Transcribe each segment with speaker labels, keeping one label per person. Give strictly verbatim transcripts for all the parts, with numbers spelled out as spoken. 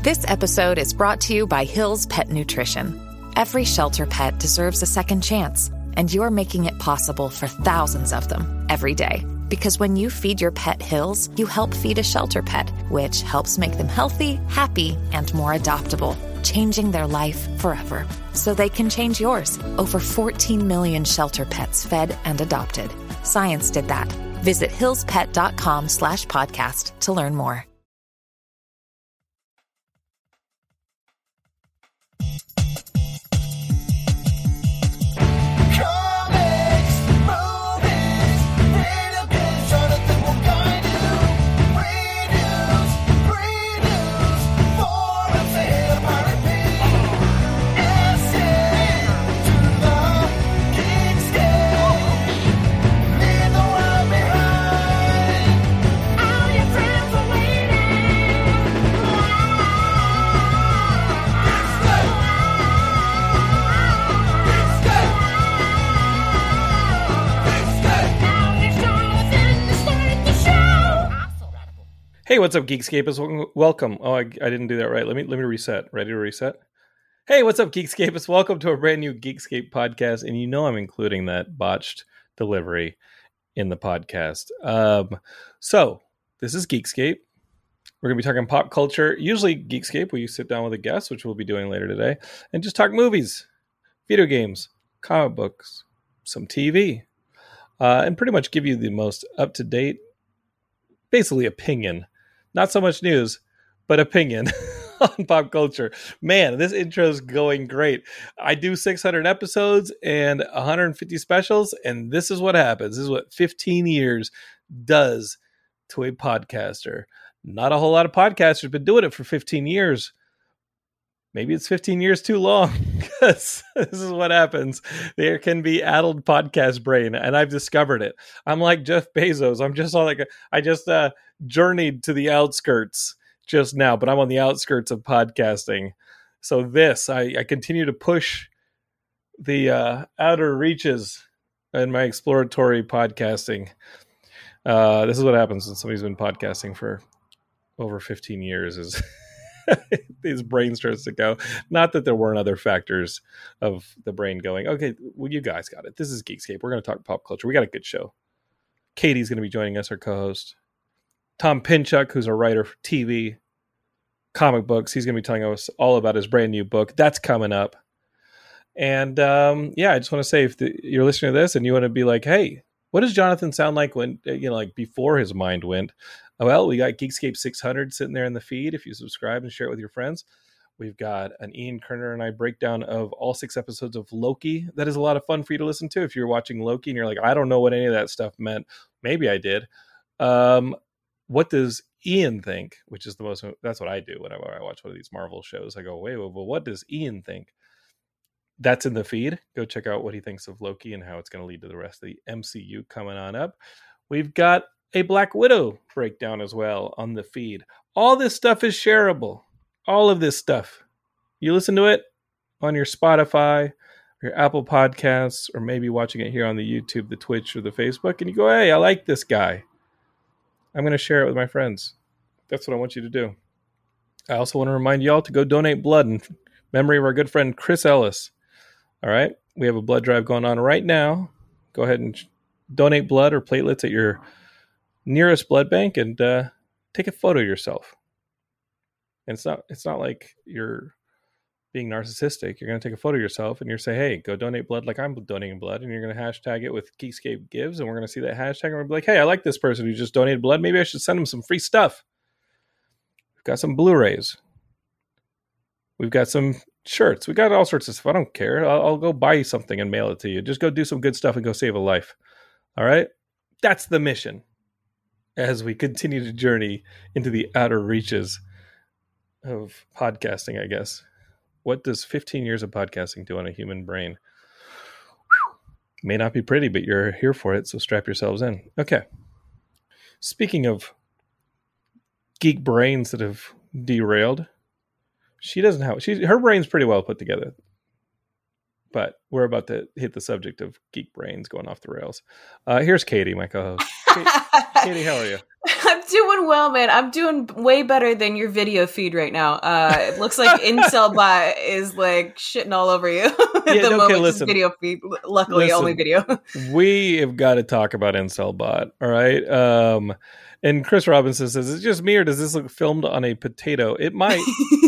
Speaker 1: This episode is brought to you by Hill's Pet Nutrition. Every shelter pet deserves a second chance, and you're making it possible for thousands of them every day. Because when you feed your pet Hill's, you help feed a shelter pet, which helps make them healthy, happy, and more adoptable, changing their life forever. So they can change yours. Over fourteen million shelter pets fed and adopted. Science did that. Visit hillspet.com slash podcast to learn more.
Speaker 2: Hey, what's up, Geekscapists? Welcome. Oh, I, I didn't do that right. Let me let me reset. Ready to reset? Hey, what's up, Geekscapists? Welcome to a brand new Geekscape podcast, and you know I'm including that botched delivery in the podcast. Um, so this is Geekscape. We're gonna be talking pop culture. Usually, Geekscape, we sit down with a guest, which we'll be doing later today, and just talk movies, video games, comic books, some T V, uh, and pretty much give you the most up to date, basically opinion. Not so much news, but opinion on pop culture. Man, this intro is going great. I do six hundred episodes and one hundred fifty specials, and this is what happens. This is what fifteen years does to a podcaster. Not a whole lot of podcasters have been doing it for fifteen years. Maybe it's fifteen years too long, because this is what happens. There can be addled podcast brain, and I've discovered it. I'm like Jeff Bezos. I'm just all like, a, I just uh, journeyed to the outskirts just now, but I'm on the outskirts of podcasting. So this, I, I continue to push the uh, outer reaches in my exploratory podcasting. Uh, this is what happens when somebody's been podcasting for over fifteen years is... his brain starts to go. Not that there weren't other factors of the brain going, okay, well, you guys got it. This is Geekscape. We're going to talk pop culture. We got a good show. Katie's going to be joining us, our co-host. Tom Pinchuk, who's a writer for T V, comic books. He's going to be telling us all about his brand new book. That's coming up. And um, yeah, I just want to say, if the, you're listening to this and you want to be like, hey, what does Jonathan sound like when, you know, like before his mind went? Well, we got Geekscape six hundred sitting there in the feed. If you subscribe and share it with your friends, we've got an Ian Kerner and I breakdown of all six episodes of Loki. That is a lot of fun for you to listen to. If you're watching Loki and you're like, I don't know what any of that stuff meant. Maybe I did. Um, what does Ian think? Which is the most, that's what I do whenever I watch one of these Marvel shows. I go, wait, well, what does Ian think? That's in the feed. Go check out what he thinks of Loki and how it's going to lead to the rest of the M C U coming on up. We've got a Black Widow breakdown as well on the feed. All this stuff is shareable. All of this stuff. You listen to it on your Spotify, your Apple Podcasts, or maybe watching it here on the YouTube, the Twitch, or the Facebook, and you go, hey, I like this guy. I'm going to share it with my friends. That's what I want you to do. I also want to remind y'all to go donate blood in memory of our good friend Chris Ellis. All right? We have a blood drive going on right now. Go ahead and donate blood or platelets at your nearest blood bank and uh, take a photo of yourself. And it's not it's not like you're being narcissistic. You're going to take a photo of yourself and you're say, hey, go donate blood like I'm donating blood. And you're going to hashtag it with Geekscape Gives. And we're going to see that hashtag. And we're going to be like, hey, I like this person who just donated blood. Maybe I should send them some free stuff. We've got some Blu-rays. We've got some shirts. We got all sorts of stuff. I don't care. I'll, I'll go buy you something and mail it to you. Just go do some good stuff and go save a life. All right? That's the mission as we continue to journey into the outer reaches of podcasting, I guess. What does fifteen years of podcasting do on a human brain? Whew. May not be pretty, but you're here for it, so strap yourselves in. Okay. Speaking of geek brains that have derailed, she doesn't have... She, her brain's pretty well put together. But we're about to hit the subject of geek brains going off the rails. Uh, here's Katie, my co-host. Katie, how are you?
Speaker 3: I'm doing well, man. I'm doing way better than your video feed right now. Uh, it looks like IncelBot is like shitting all over you at
Speaker 2: Yeah,
Speaker 3: the
Speaker 2: okay,
Speaker 3: moment.
Speaker 2: listen.
Speaker 3: Just video feed. Luckily,
Speaker 2: Listen.
Speaker 3: only video.
Speaker 2: We have got to talk about IncelBot, all right? Um, and Chris Robinson says, is it just me or does this look filmed on a potato? It might.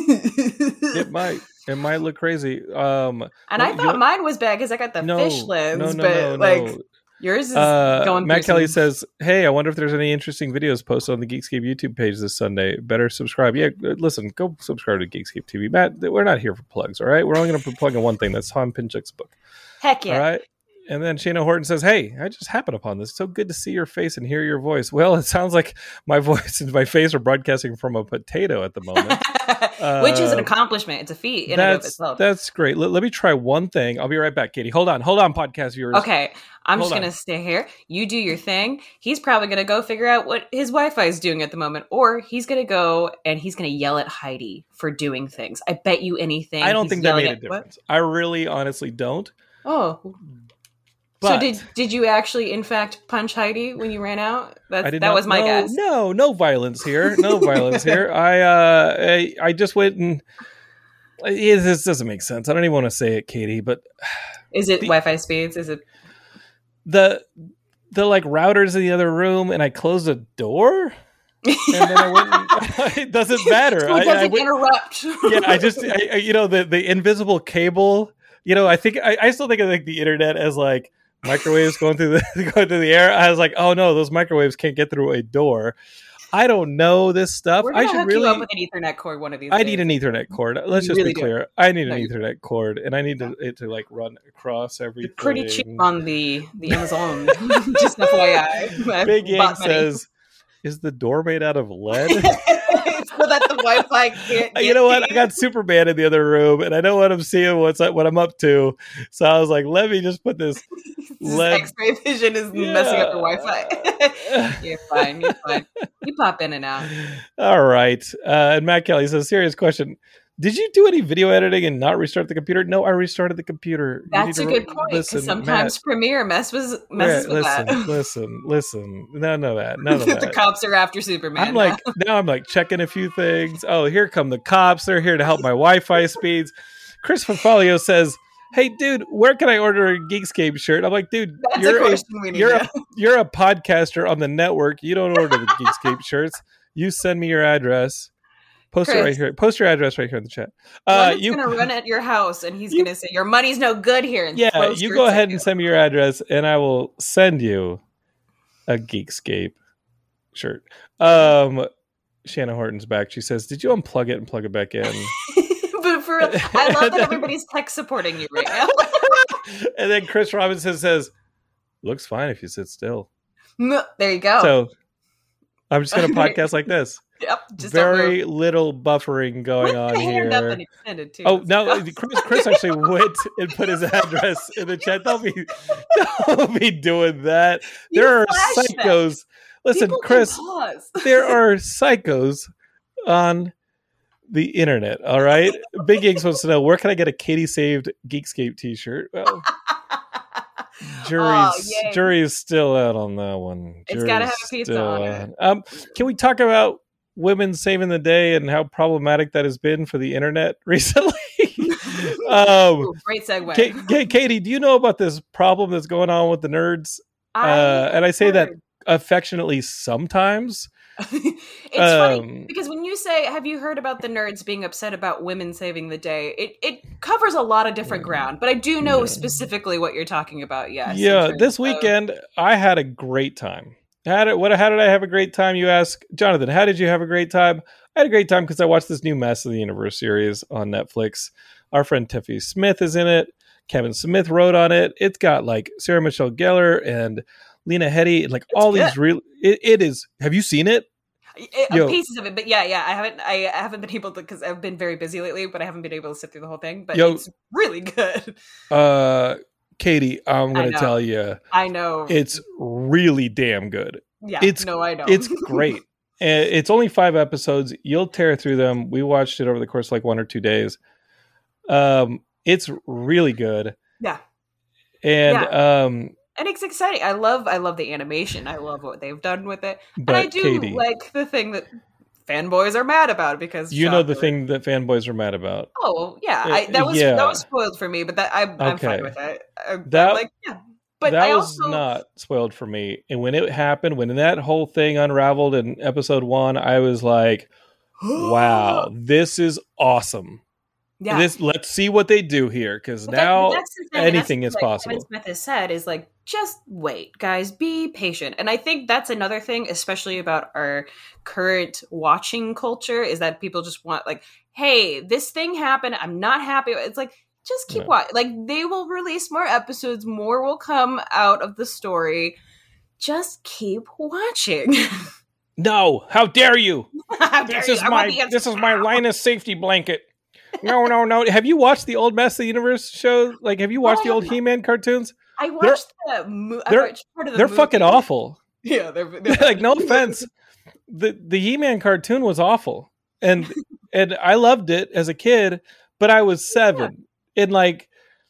Speaker 2: It might. It might look crazy. Um,
Speaker 3: and I
Speaker 2: well,
Speaker 3: thought
Speaker 2: you-
Speaker 3: mine was bad because I got the
Speaker 2: no,
Speaker 3: fish lens,
Speaker 2: no, no,
Speaker 3: but
Speaker 2: no,
Speaker 3: like
Speaker 2: no.
Speaker 3: yours is
Speaker 2: Uh,
Speaker 3: going
Speaker 2: Matt
Speaker 3: through
Speaker 2: Kelly
Speaker 3: some-
Speaker 2: says, hey, I wonder if there's any interesting videos posted on the Geekscape YouTube page this Sunday. Better subscribe. Yeah, listen, go subscribe to Geekscape T V. Matt, we're not here for plugs, all right? We're only going to plug in one thing. That's Tom Pinchuk's book.
Speaker 3: Heck yeah.
Speaker 2: All right. And then Shayna Horton says, hey, I just happened upon this. So good to see your face and hear your voice. Well, it sounds like my voice and my face are broadcasting from a potato at the moment.
Speaker 3: Which is an
Speaker 2: Uh,
Speaker 3: accomplishment. It's a feat in and of
Speaker 2: That's,
Speaker 3: itself.
Speaker 2: that's great. Let, let me try one thing. I'll be right back, Katie. Hold on. Hold on, podcast viewers.
Speaker 3: Okay, I'm
Speaker 2: Hold
Speaker 3: just
Speaker 2: on.
Speaker 3: going to stay here. You do your thing. He's probably going to go figure out what his Wi-Fi is doing at the moment. Or he's going to go and he's going to yell at Heidi for doing things. I bet you anything.
Speaker 2: I don't
Speaker 3: he's
Speaker 2: think that
Speaker 3: yelling
Speaker 2: made a
Speaker 3: at- what?
Speaker 2: difference. I really honestly don't.
Speaker 3: Oh.
Speaker 2: But
Speaker 3: so did did you actually, in fact, punch Heidi when you ran out? That's,
Speaker 2: I did
Speaker 3: that
Speaker 2: not,
Speaker 3: was my
Speaker 2: no,
Speaker 3: guess.
Speaker 2: No, no violence here. No violence here. I, uh, I I just went and it, this doesn't make sense. I don't even want to say it, Katie, but
Speaker 3: Is it
Speaker 2: the-
Speaker 3: Wi-Fi speeds? Is it?
Speaker 2: the the like routers in the other room, and I closed the door, and then I went. And, it doesn't matter.
Speaker 3: So it
Speaker 2: I,
Speaker 3: doesn't
Speaker 2: I went-
Speaker 3: interrupt.
Speaker 2: yeah, I just I, I- you know the the invisible cable. You know, I think I, I still think of like the internet as like microwaves going through the going through the air. I was like, oh no, those microwaves can't get through a door. I don't know this stuff.
Speaker 3: We're
Speaker 2: I
Speaker 3: gonna
Speaker 2: should
Speaker 3: hook
Speaker 2: really.
Speaker 3: you up with an Ethernet cord one of these
Speaker 2: I
Speaker 3: days.
Speaker 2: need an Ethernet cord. Let's
Speaker 3: You
Speaker 2: just
Speaker 3: really
Speaker 2: be
Speaker 3: do.
Speaker 2: clear. I need an
Speaker 3: No, you-
Speaker 2: Ethernet cord, and I need to, it to like run across everything.
Speaker 3: It's pretty cheap on the the Amazon. Just F Y I. I've
Speaker 2: Big Yang
Speaker 3: bought many.
Speaker 2: says, "Is the door made out of lead?"
Speaker 3: so that the Wi-Fi can't.
Speaker 2: You
Speaker 3: get
Speaker 2: know what? I
Speaker 3: to
Speaker 2: got Superman in the other room, and I know what I'm seeing, what's what I'm up to. So I was like, "Let me just put this
Speaker 3: This
Speaker 2: lead."
Speaker 3: X-ray vision is messing up your Wi-Fi. You're fine. You're fine. You pop in and out.
Speaker 2: All right. Uh, and Matt Kelly says, "Serious question: did you do any video editing and not restart the computer?" No, I restarted the computer. You
Speaker 3: That's
Speaker 2: need
Speaker 3: a
Speaker 2: to
Speaker 3: good
Speaker 2: re-
Speaker 3: point.
Speaker 2: listen,
Speaker 3: Because sometimes
Speaker 2: Matt.
Speaker 3: Premiere messes messes
Speaker 2: Yeah,
Speaker 3: with
Speaker 2: listen,
Speaker 3: that.
Speaker 2: listen, listen. None of that. None of
Speaker 3: the
Speaker 2: that.
Speaker 3: cops are after Superman.
Speaker 2: I'm like, now I'm like checking a few things. Oh, here come the cops. They're here to help my Wi-Fi speeds. Chris Fafalio says, hey, dude, where can I order a Geekscape shirt? I'm like, dude,
Speaker 3: that's
Speaker 2: you're
Speaker 3: a
Speaker 2: a,
Speaker 3: question we need.
Speaker 2: you're,
Speaker 3: to-
Speaker 2: a, you're a podcaster on the network. You don't order the Geekscape shirts. You send me your address. Post it
Speaker 3: Chris.
Speaker 2: right here. Post your address right here in the chat. Uh,
Speaker 3: Leonard's
Speaker 2: you
Speaker 3: gonna run at your house and he's
Speaker 2: you-
Speaker 3: gonna say your money's no good here. And
Speaker 2: Yeah,
Speaker 3: throw
Speaker 2: you
Speaker 3: shirts
Speaker 2: go
Speaker 3: at
Speaker 2: ahead
Speaker 3: you.
Speaker 2: and send me your address, and I will send you a Geekscape shirt. Um, Shanna Horton's back. She says, "Did you unplug it and plug it back in?"
Speaker 3: but for I love that everybody's tech supporting you right now.
Speaker 2: And then Chris Robinson says, "Looks fine if you sit still."
Speaker 3: There you go.
Speaker 2: So I'm just going to podcast like this.
Speaker 3: yep. Just don't
Speaker 2: Very
Speaker 3: move.
Speaker 2: little buffering going on
Speaker 3: With the hand up
Speaker 2: here.
Speaker 3: and extended, too.
Speaker 2: Oh
Speaker 3: That's
Speaker 2: no!
Speaker 3: awesome.
Speaker 2: Chris, Chris actually went and put his address in the chat. Don't be, don't be doing that.
Speaker 3: You
Speaker 2: There are
Speaker 3: flashed that.
Speaker 2: psychos. Listen,
Speaker 3: People can
Speaker 2: Chris.
Speaker 3: pause.
Speaker 2: There are psychos on the internet. All right. Big Geeks wants to know, where can I get a Katie Saved Geekscape T-shirt? Well, jury's
Speaker 3: Oh, yay.
Speaker 2: jury's still out on that one.
Speaker 3: It's gotta
Speaker 2: Jury's
Speaker 3: have a pizza
Speaker 2: still
Speaker 3: on
Speaker 2: out.
Speaker 3: it.
Speaker 2: Um, can we talk about women saving the day and how problematic that has been for the internet recently? um,
Speaker 3: Ooh, great segue.
Speaker 2: Ka- Ka- Katie, do you know about this problem that's going on with the nerds?
Speaker 3: I
Speaker 2: uh, and I say that
Speaker 3: heard.
Speaker 2: affectionately sometimes.
Speaker 3: it's funny
Speaker 2: Um,
Speaker 3: because when you say, "Have you heard about the nerds being upset about women saving the day?" It it covers a lot of different ground, but I do know
Speaker 2: Yeah.
Speaker 3: specifically what you're talking about. Yes. in
Speaker 2: Yeah,
Speaker 3: terms
Speaker 2: this
Speaker 3: of-
Speaker 2: weekend I had a great time. How did what? How did I have a great time? You ask, Jonathan. How did you have a great time? I had a great time because I watched this new Master of the Universe series on Netflix. Our friend Tiffany Smith is in it. Kevin Smith wrote on it. It's got like Sarah Michelle Gellar and Lena Headey, and like
Speaker 3: It's
Speaker 2: all
Speaker 3: good.
Speaker 2: these real. It, it is. Have you seen it?
Speaker 3: It-
Speaker 2: Yo.
Speaker 3: pieces of it, but yeah, yeah, I haven't, I, I haven't been able to because I've been very busy lately, but I haven't been able to sit through the whole thing. But
Speaker 2: Yo.
Speaker 3: it's really good.
Speaker 2: Uh, Katie, I'm
Speaker 3: I
Speaker 2: gonna
Speaker 3: know.
Speaker 2: tell you,
Speaker 3: I know.
Speaker 2: it's really damn good.
Speaker 3: yeah,
Speaker 2: it's-
Speaker 3: no, I know.
Speaker 2: It's great. And it's only five episodes. You'll tear through them. We watched it over the course of like one or two days. Um, it's really good.
Speaker 3: yeah.
Speaker 2: And um,
Speaker 3: And it's exciting. I love I love the animation. I love what they've done with it.
Speaker 2: But
Speaker 3: and I do
Speaker 2: Katie,
Speaker 3: like the thing that fanboys are mad about because
Speaker 2: you know the
Speaker 3: shocker.
Speaker 2: thing that fanboys are mad about.
Speaker 3: Oh yeah, I, that was
Speaker 2: yeah.
Speaker 3: that was spoiled for me, but that I, I'm
Speaker 2: okay.
Speaker 3: fine with it. I,
Speaker 2: that
Speaker 3: I'm like yeah, but
Speaker 2: that
Speaker 3: I
Speaker 2: was
Speaker 3: also
Speaker 2: not spoiled for me. And when it happened, when that whole thing unraveled in episode one, I was like, "Wow, this is awesome."
Speaker 3: Yeah.
Speaker 2: This, let's see what they do here, because now
Speaker 3: that, that's the thing,
Speaker 2: anything
Speaker 3: that's
Speaker 2: is
Speaker 3: what
Speaker 2: possible.
Speaker 3: Kevin Smith has said is like, just wait, guys, be patient. And I think that's another thing, especially about our current watching culture, is that people just want like, hey, this thing happened. I'm not happy. It's like, just keep
Speaker 2: Yeah.
Speaker 3: watching. Like they will release more episodes. More will come out of the story. Just keep watching.
Speaker 2: No, how dare you?
Speaker 3: How dare
Speaker 2: This
Speaker 3: you?
Speaker 2: is
Speaker 3: I want
Speaker 2: my
Speaker 3: the answer
Speaker 2: this is my
Speaker 3: now.
Speaker 2: Linus safety blanket. No, no, no. Have you watched the old Master of the Universe show? Like, have you watched
Speaker 3: I
Speaker 2: the old
Speaker 3: haven't.
Speaker 2: He-Man cartoons?
Speaker 3: I watched the movie.
Speaker 2: they're-
Speaker 3: part of the
Speaker 2: They're
Speaker 3: movie.
Speaker 2: fucking awful.
Speaker 3: Yeah, they're, they're
Speaker 2: Like, no offense. The the He-Man cartoon was awful. And and I loved it as a kid, but I was seven. And like,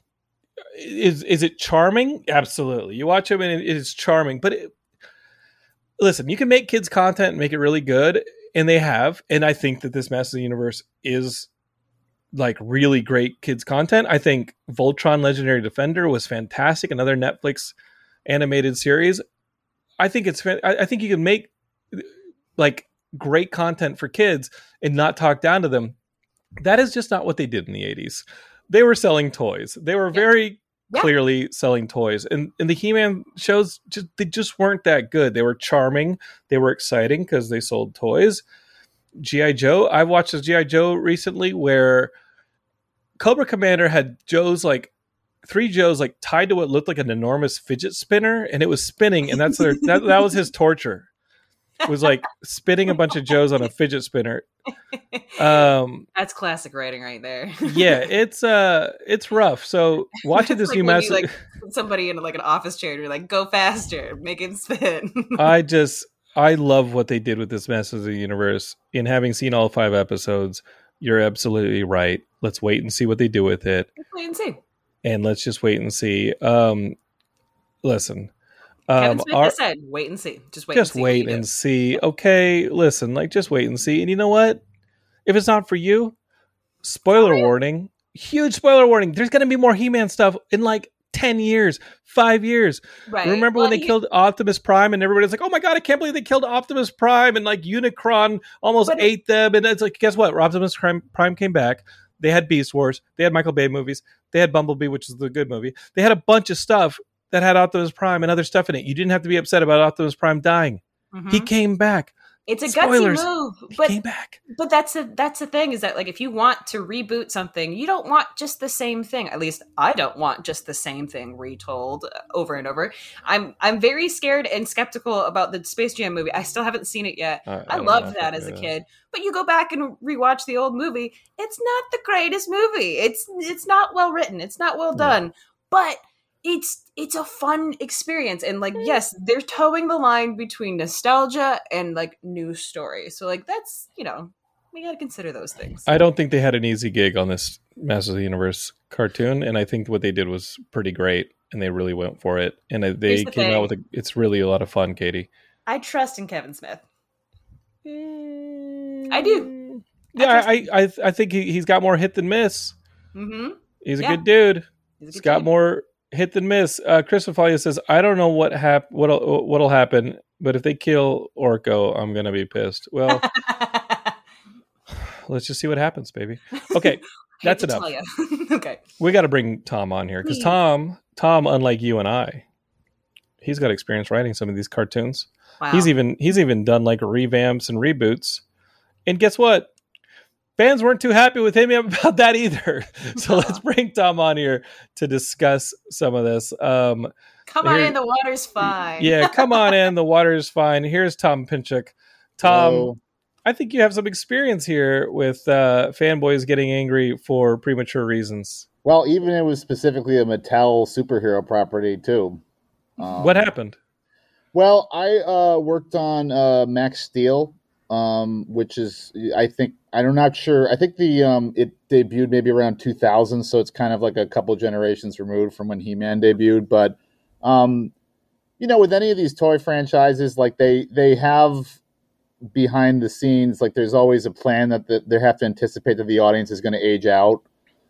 Speaker 2: is is it charming? Absolutely. You watch them and it is charming. But it, listen, you can make kids content and make it really good, and they have. And I think that this Master of the Universe is like really great kids content. I think Voltron Legendary Defender was fantastic. Another Netflix animated series. I think it's, I, I think you can make like great content for kids and not talk down to them. That is just not what they did in the eighties. They were selling toys. They were very
Speaker 3: Yeah.
Speaker 2: clearly selling toys. And, and the He-Man shows, just they just weren't that good. They were charming. They were exciting because they sold toys. G I. Joe. I watched a G I. Joe recently where Cobra Commander had Joe's like three Joes like tied to what looked like an enormous fidget spinner, and it was spinning, and that's their that, that was his torture. It was like spinning a bunch of Joes on a fidget spinner. Um,
Speaker 3: That's classic writing right there.
Speaker 2: yeah, it's uh, it's rough. So watching this
Speaker 3: It's
Speaker 2: new
Speaker 3: like when
Speaker 2: Master,
Speaker 3: you, like, put somebody in like an office chair and you're like, go faster, make him spin.
Speaker 2: I just I love what they did with this Masters of the Universe. In having seen all five episodes, you're absolutely right. Let's wait and see what they do with it.
Speaker 3: Let's wait and see.
Speaker 2: And let's just wait and see. Um, listen,
Speaker 3: Kevin
Speaker 2: um,
Speaker 3: Smith
Speaker 2: our,
Speaker 3: has said, wait and see. Just wait
Speaker 2: just
Speaker 3: and see.
Speaker 2: wait and see. Okay, listen, like just wait and see. And you know what? If it's not for you, spoiler
Speaker 3: Oh, yeah.
Speaker 2: warning, huge spoiler warning. There's going to be more He-Man stuff in like ten years, five years.
Speaker 3: Right.
Speaker 2: Remember
Speaker 3: Well,
Speaker 2: when they
Speaker 3: you-
Speaker 2: killed Optimus Prime and everybody's like, oh my God, I can't believe they killed Optimus Prime, and like Unicron almost
Speaker 3: But-
Speaker 2: ate them. And it's like, guess what? Optimus Prime, Prime came back. They had Beast Wars. They had Michael Bay movies. They had Bumblebee, which is the good movie. They had a bunch of stuff that had Optimus Prime and other stuff in it. You didn't have to be upset about Optimus Prime dying.
Speaker 3: Mhm.
Speaker 2: He came back.
Speaker 3: It's a
Speaker 2: Spoilers.
Speaker 3: gutsy move,
Speaker 2: He
Speaker 3: but
Speaker 2: came back.
Speaker 3: but that's the that's the thing is that like if you want to reboot something, you don't want just the same thing. At least I don't want just the same thing retold over and over. I'm I'm very scared and skeptical about the Space Jam movie. I still haven't seen it yet.
Speaker 2: I,
Speaker 3: I,
Speaker 2: don't know
Speaker 3: loved
Speaker 2: if
Speaker 3: that
Speaker 2: I
Speaker 3: as a
Speaker 2: do.
Speaker 3: kid, but you go back and rewatch the old movie. It's not the greatest movie. It's it's not well written. It's not well
Speaker 2: Yeah.
Speaker 3: done, but it's it's a fun experience. And like, yes, they're towing the line between nostalgia and like new story. So like, that's, you know, we got to consider those things.
Speaker 2: I don't think they had an easy gig on this Masters of the Universe cartoon, and I think what they did was pretty great, and they really went for it. And they
Speaker 3: Here's the
Speaker 2: came
Speaker 3: thing.
Speaker 2: out with a, it's really a lot of fun, Katie.
Speaker 3: I trust in Kevin Smith.
Speaker 2: I
Speaker 3: do.
Speaker 2: Yeah,
Speaker 3: I
Speaker 2: I I, I, I think he, he's got more hit than miss.
Speaker 3: Mm-hmm.
Speaker 2: He's a
Speaker 3: Yeah.
Speaker 2: good dude.
Speaker 3: He's a
Speaker 2: He's
Speaker 3: good
Speaker 2: got
Speaker 3: dude.
Speaker 2: more hit than miss. Uh, Chris Fafalia says, "I don't know what hap- what'll what'll happen, but if they kill Orko, I'm gonna be pissed." Well, let's just see what happens, baby. Okay,
Speaker 3: Hate
Speaker 2: that's
Speaker 3: to
Speaker 2: enough.
Speaker 3: tell ya. Okay.
Speaker 2: We got to bring Tom on here because
Speaker 3: Please.
Speaker 2: Tom, Tom, unlike you and I, he's got experience writing some of these cartoons.
Speaker 3: Wow.
Speaker 2: He's even he's even done like revamps and reboots. And guess what? Fans weren't too happy with him about that either. So let's bring Tom on here to discuss some of this. Um,
Speaker 3: Come on
Speaker 2: here-
Speaker 3: in. The water's fine.
Speaker 2: yeah, come on in. The water is fine. Here's Tom Pinchuk. Tom,
Speaker 4: Hello.
Speaker 2: I think you have some experience here with uh, fanboys getting angry for premature reasons.
Speaker 4: Well, even it was specifically a Mattel superhero property too. Um,
Speaker 2: What happened?
Speaker 4: Well, I uh, worked on uh, Max Steel, um, which is I think I'm not sure. I think the um, it debuted maybe around two thousand, so it's kind of like a couple generations removed from when He-Man debuted. But um, you know, with any of these toy franchises, like they they have behind the scenes, like there's always a plan that the, they have to anticipate that the audience is going to age out.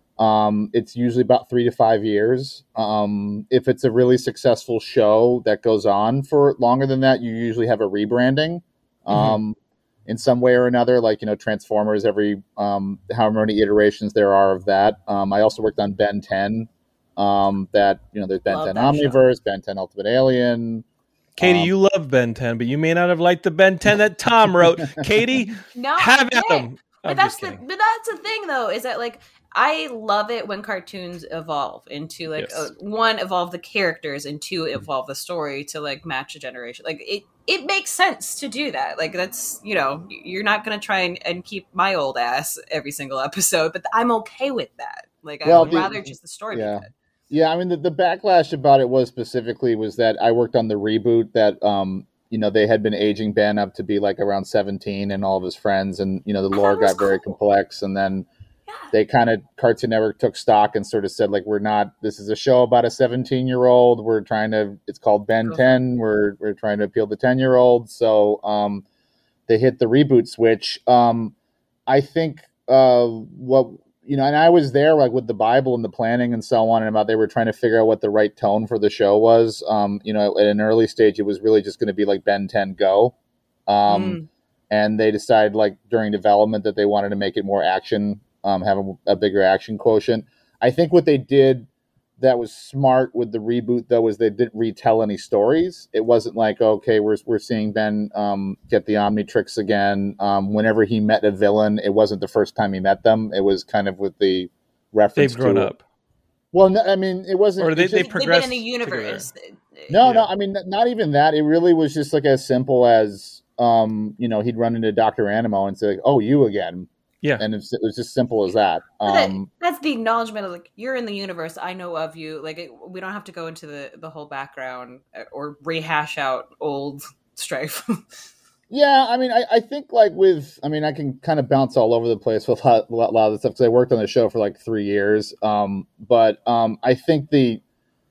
Speaker 4: Um, it's usually about three to five years. Um, if it's a really successful show that goes on for longer than that, you usually have a rebranding um, mm-hmm. in some way or another. Like, you know, Transformers, every um, however many iterations there are of that. Um, I also worked on Ben ten. Um, that, you know, there's Ben ten Omniverse, show. Ben ten Ultimate Alien.
Speaker 2: Katie,
Speaker 4: um,
Speaker 2: you love Ben ten, but you may not have liked the Ben ten that Tom wrote. Katie,
Speaker 3: no,
Speaker 2: have at them.
Speaker 3: But that's the but that's the thing though, is that like I love it when cartoons evolve into like yes. uh, one, evolve the characters, and two, evolve the story to like match a generation. Like it, it makes sense to do that. Like that's, you know, you're not going to try and, and keep my old ass every single episode, but I'm okay with that. Like well, I would the, rather just the story
Speaker 4: yeah.
Speaker 3: be good.
Speaker 4: Yeah, I mean the, the backlash about it was specifically was that I worked on the reboot that um you know they had been aging Ben up to be like around seventeen and all of his friends, and you know the lore got cool. very complex, and then yeah. they kind of Cartoon Network took stock and sort of said like we're not this is a show about a seventeen year old, we're trying to it's called Ben ten, we're we're trying to appeal to ten year olds, so um they hit the reboot switch. um I think uh what you know, and I was there like with the Bible and the planning and so on, and about they were trying to figure out what the right tone for the show was. Um, you know, at an early stage, it was really just going to be like Ben ten Go. Um, mm. And they decided like during development that they wanted to make it more action, um, have a, a bigger action quotient. I think what they did that was smart with the reboot, though, is they didn't retell any stories. It wasn't like, okay, we're we're seeing Ben um, get the Omnitrix again. Um, whenever he met a villain, it wasn't the first time he met them. It was kind of with the reference.
Speaker 2: They've grown
Speaker 4: to,
Speaker 2: up.
Speaker 4: Well, no, I mean, it wasn't.
Speaker 2: Or they,
Speaker 4: just,
Speaker 2: they progressed
Speaker 3: in the universe.
Speaker 2: Together.
Speaker 4: No,
Speaker 2: yeah.
Speaker 4: no, I mean, not even that. It really was just like as simple as, um, you know, he'd run into Doctor Animo and say, like, oh, you again.
Speaker 2: Yeah,
Speaker 4: and it's, it was just simple as that. Um,
Speaker 3: that. That's the acknowledgement of like you're in the universe. I know of you. Like it, we don't have to go into the, the whole background or rehash out old strife.
Speaker 4: yeah, I mean, I, I think like with, I mean, I can kind of bounce all over the place with a lot, a lot of the stuff because I worked on the show for like three years. Um, but um, I think the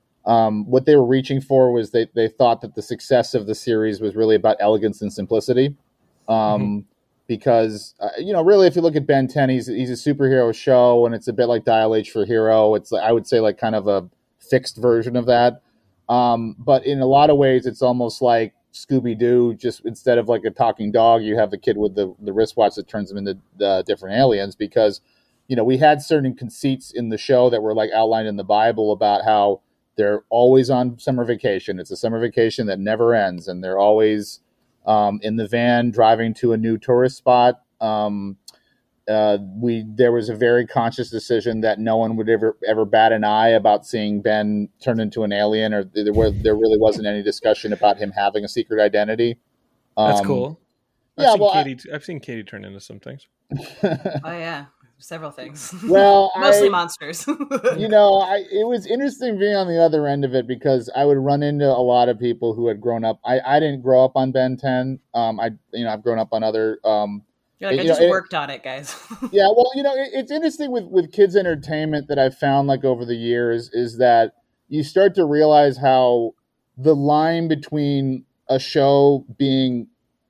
Speaker 4: um, what they were reaching for was they they thought that the success of the series was really about elegance and simplicity. Um, mm-hmm. Because, uh, you know, really, if you look at Ben ten, he's, he's a superhero show, and it's a bit like Dial H for Hero. It's, I would say, like kind of a fixed version of that. Um, but in a lot of ways, it's almost like Scooby-Doo. Just instead of like a talking dog, you have the kid with the, the wristwatch that turns them into uh, different aliens. Because, you know, we had certain conceits in the show that were like outlined in the Bible about how they're always on summer vacation. It's a summer vacation that never ends, and they're always... Um, in the van driving to a new tourist spot. Um, uh, we there was a very conscious decision that no one would ever ever bat an eye about seeing Ben turn into an alien, or there were there really wasn't any discussion about him having a secret identity. Um,
Speaker 2: That's cool. I've
Speaker 4: yeah,
Speaker 2: seen
Speaker 4: well,
Speaker 2: Katie, I, I've seen Katie turn into some things.
Speaker 3: Oh yeah. Several things.
Speaker 4: Well,
Speaker 3: mostly
Speaker 4: I,
Speaker 3: monsters.
Speaker 4: you know, I, it was interesting being on the other end of it because I would run into a lot of people who had grown up. I, I didn't grow up on Ben ten. Um, I you know I've grown up on other. Um,
Speaker 3: You're like,
Speaker 4: it,
Speaker 3: I just
Speaker 4: know,
Speaker 3: worked
Speaker 4: it,
Speaker 3: on it, guys.
Speaker 4: yeah, well, you know, it, it's interesting with with kids' entertainment that I've found like over the years is that you start to realize how the line between a show being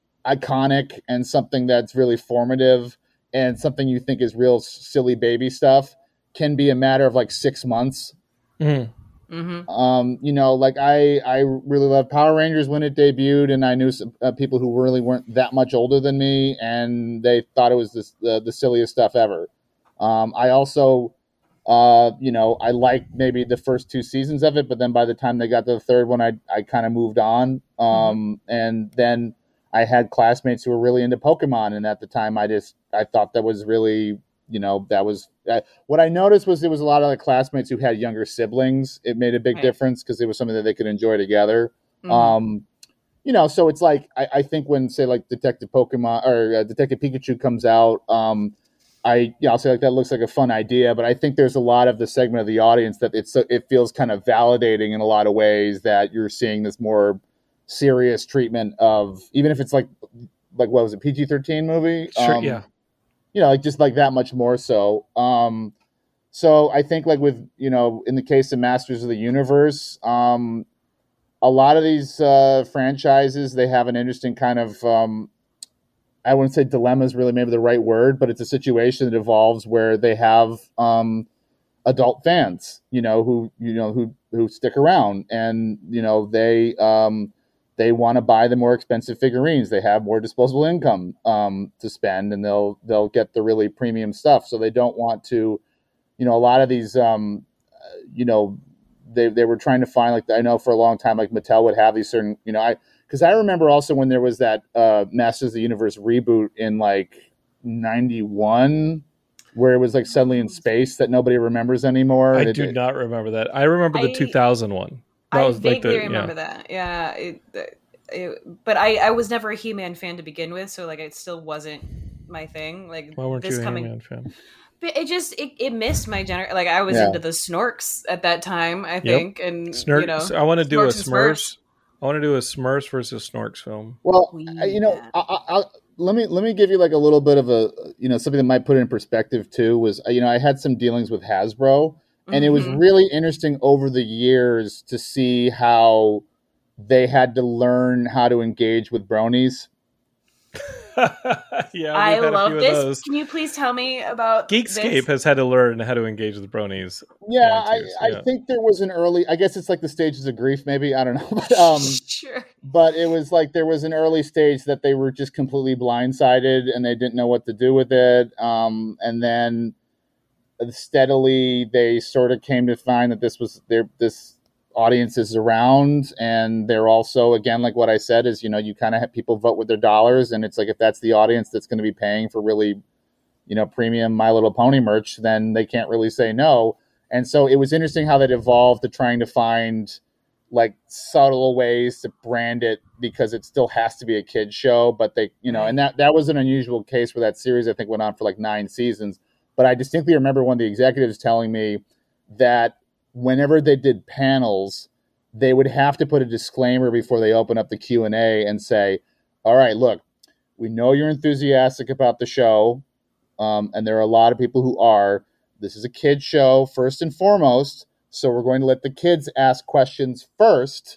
Speaker 4: iconic and something that's really formative and something you think is real silly baby stuff can be a matter of like six months.
Speaker 2: Mm-hmm.
Speaker 3: Mm-hmm.
Speaker 4: Um, you know, like I, I really loved Power Rangers when it debuted, and I knew some uh, people who really weren't that much older than me, and they thought it was this, uh, the silliest stuff ever. Um, I also, uh, you know, I liked maybe the first two seasons of it, but then by the time they got to the third one, I, I kind of moved on. Um, mm-hmm. And then I had classmates who were really into Pokemon, and at the time, I just I thought that was really, you know, that was uh, what I noticed was there was a lot of like classmates who had younger siblings. It made a big
Speaker 3: right. difference
Speaker 4: because it was something that they could enjoy together.
Speaker 3: Mm-hmm.
Speaker 4: Um, you know, so it's like I, I think when say like Detective Pokemon or uh, Detective Pikachu comes out, um, I yeah, I'll say like that looks like a fun idea, but I think there's a lot of the segment of the audience that it's it feels kind of validating in a lot of ways that you're seeing this more serious treatment of, even if it's like like what was it, P G thirteen movie?
Speaker 2: Sure,
Speaker 4: um,
Speaker 2: yeah.
Speaker 4: You know, like just like that much more so. Um, so I think like with, you know, in the case of Masters of the Universe, um, a lot of these uh, franchises, they have an interesting kind of, um, I wouldn't say dilemma is really maybe the right word, but it's a situation that evolves where they have um, adult fans, you know, who, you know, who, who stick around, and, you know, they, um, they want to buy the more expensive figurines. They have more disposable income um, to spend, and they'll, they'll get the really premium stuff. So they don't want to, you know, a lot of these, um, you know, they, they were trying to find, like, I know for a long time, like Mattel would have these certain, you know, I, cause I remember also when there was that uh, Masters of the Universe reboot in like ninety-one, where it was like suddenly in space that nobody remembers anymore.
Speaker 2: I
Speaker 4: it,
Speaker 2: do
Speaker 4: it,
Speaker 2: not remember that. I remember the
Speaker 3: I-
Speaker 2: two thousand one. That
Speaker 3: I
Speaker 2: was
Speaker 3: vaguely
Speaker 2: like the,
Speaker 3: remember
Speaker 2: yeah.
Speaker 3: that. Yeah, it, it, but I, I was never a He-Man fan to begin with, so like it still wasn't my thing. Like
Speaker 2: Why weren't
Speaker 3: this
Speaker 2: you a
Speaker 3: coming,
Speaker 2: He-Man fan?
Speaker 3: but it just it, it missed my gener. Like I was
Speaker 4: Yeah.
Speaker 3: into the Snorks at that time, I think, and
Speaker 2: Snurk,
Speaker 3: you know,
Speaker 2: I want to do a
Speaker 3: Snorks and
Speaker 2: Smurfs. I want to do a Smurfs versus Snorks film.
Speaker 4: well,
Speaker 3: We
Speaker 4: I- you know,
Speaker 3: had-
Speaker 4: I, I, I, let me, let me give you like a little bit of a, you know, something that might put it in perspective too was, you know, I had some dealings with Hasbro, and it was
Speaker 3: Mhm.
Speaker 4: really interesting over the years to see how they had to learn how to engage with bronies.
Speaker 2: Yeah,
Speaker 3: I
Speaker 2: we've had a
Speaker 3: love
Speaker 2: few of
Speaker 3: this.
Speaker 2: those.
Speaker 3: Can you please tell me about
Speaker 2: Geekscape
Speaker 3: this?
Speaker 2: has had to learn how to engage with bronies.
Speaker 4: Yeah, I,
Speaker 2: Guarantees,
Speaker 4: I
Speaker 2: yeah.
Speaker 4: think there was an early, I guess it's like the stages of grief, maybe, I don't know. But, um,
Speaker 3: Sure.
Speaker 4: but it was like there was an early stage that they were just completely blindsided and they didn't know what to do with it. Um, and then steadily they sort of came to find that this was their, this audience is around, and they're also, again, like what I said is, you know, you kind of have people vote with their dollars, and it's like if that's the audience that's going to be paying for really, you know, premium My Little Pony merch, then they can't really say no. And so it was interesting how that evolved to trying to find like subtle ways to brand it, because it still has to be a kid's show, but they, you know,
Speaker 3: Right.
Speaker 4: and that, that was an unusual case where that series, I think, went on for like nine seasons. But I distinctly remember one of the executives telling me that whenever they did panels, they would have to put a disclaimer before they open up the Q and A and say, all right, look, we know you're enthusiastic about the show. Um, and there are a lot of people who are. This is a kid's show first and foremost, so we're going to let the kids ask questions first,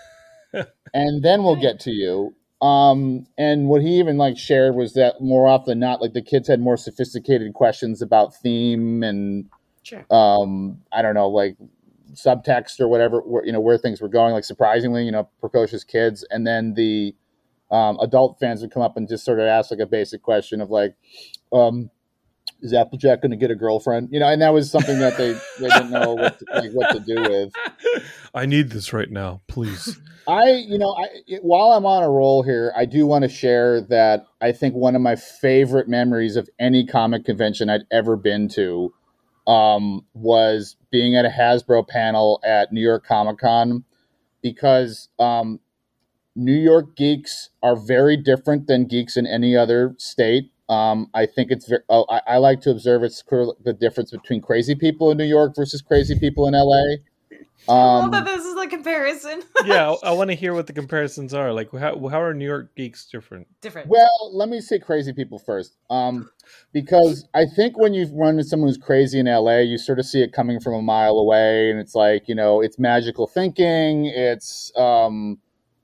Speaker 4: and then we'll get to you. Um, and what he even like shared was that more often than not, like the kids had more sophisticated questions about theme and
Speaker 3: Sure.
Speaker 4: um, I don't know, like subtext or whatever, where, you know, where things were going. Like surprisingly, you know, precocious kids, and then the um, adult fans would come up and just sort of ask like a basic question of like, um, is Applejack going to get a girlfriend? You know, and that was something that they, they didn't know what to, like, what to do with.
Speaker 2: I need this right now, please.
Speaker 4: I, you know, I it, while I'm on a roll here, I do want to share that I think one of my favorite memories of any comic convention I'd ever been to um, was being at a Hasbro panel at New York Comic Con, because um, New York geeks are very different than geeks in any other state. Um, I think it's very, oh, I, I like to observe it's clear the difference between crazy people in New York versus crazy people in L A.
Speaker 3: I love
Speaker 4: Um,
Speaker 3: that this is a comparison.
Speaker 2: Yeah, I, I want to hear what the comparisons are. Like, how how are New York geeks different?
Speaker 3: Different.
Speaker 4: Well, let me say crazy people first, um, because I think when you run into someone who's crazy in L A, you sort of see it coming from a mile away, and it's like, you know, it's magical thinking, it's um,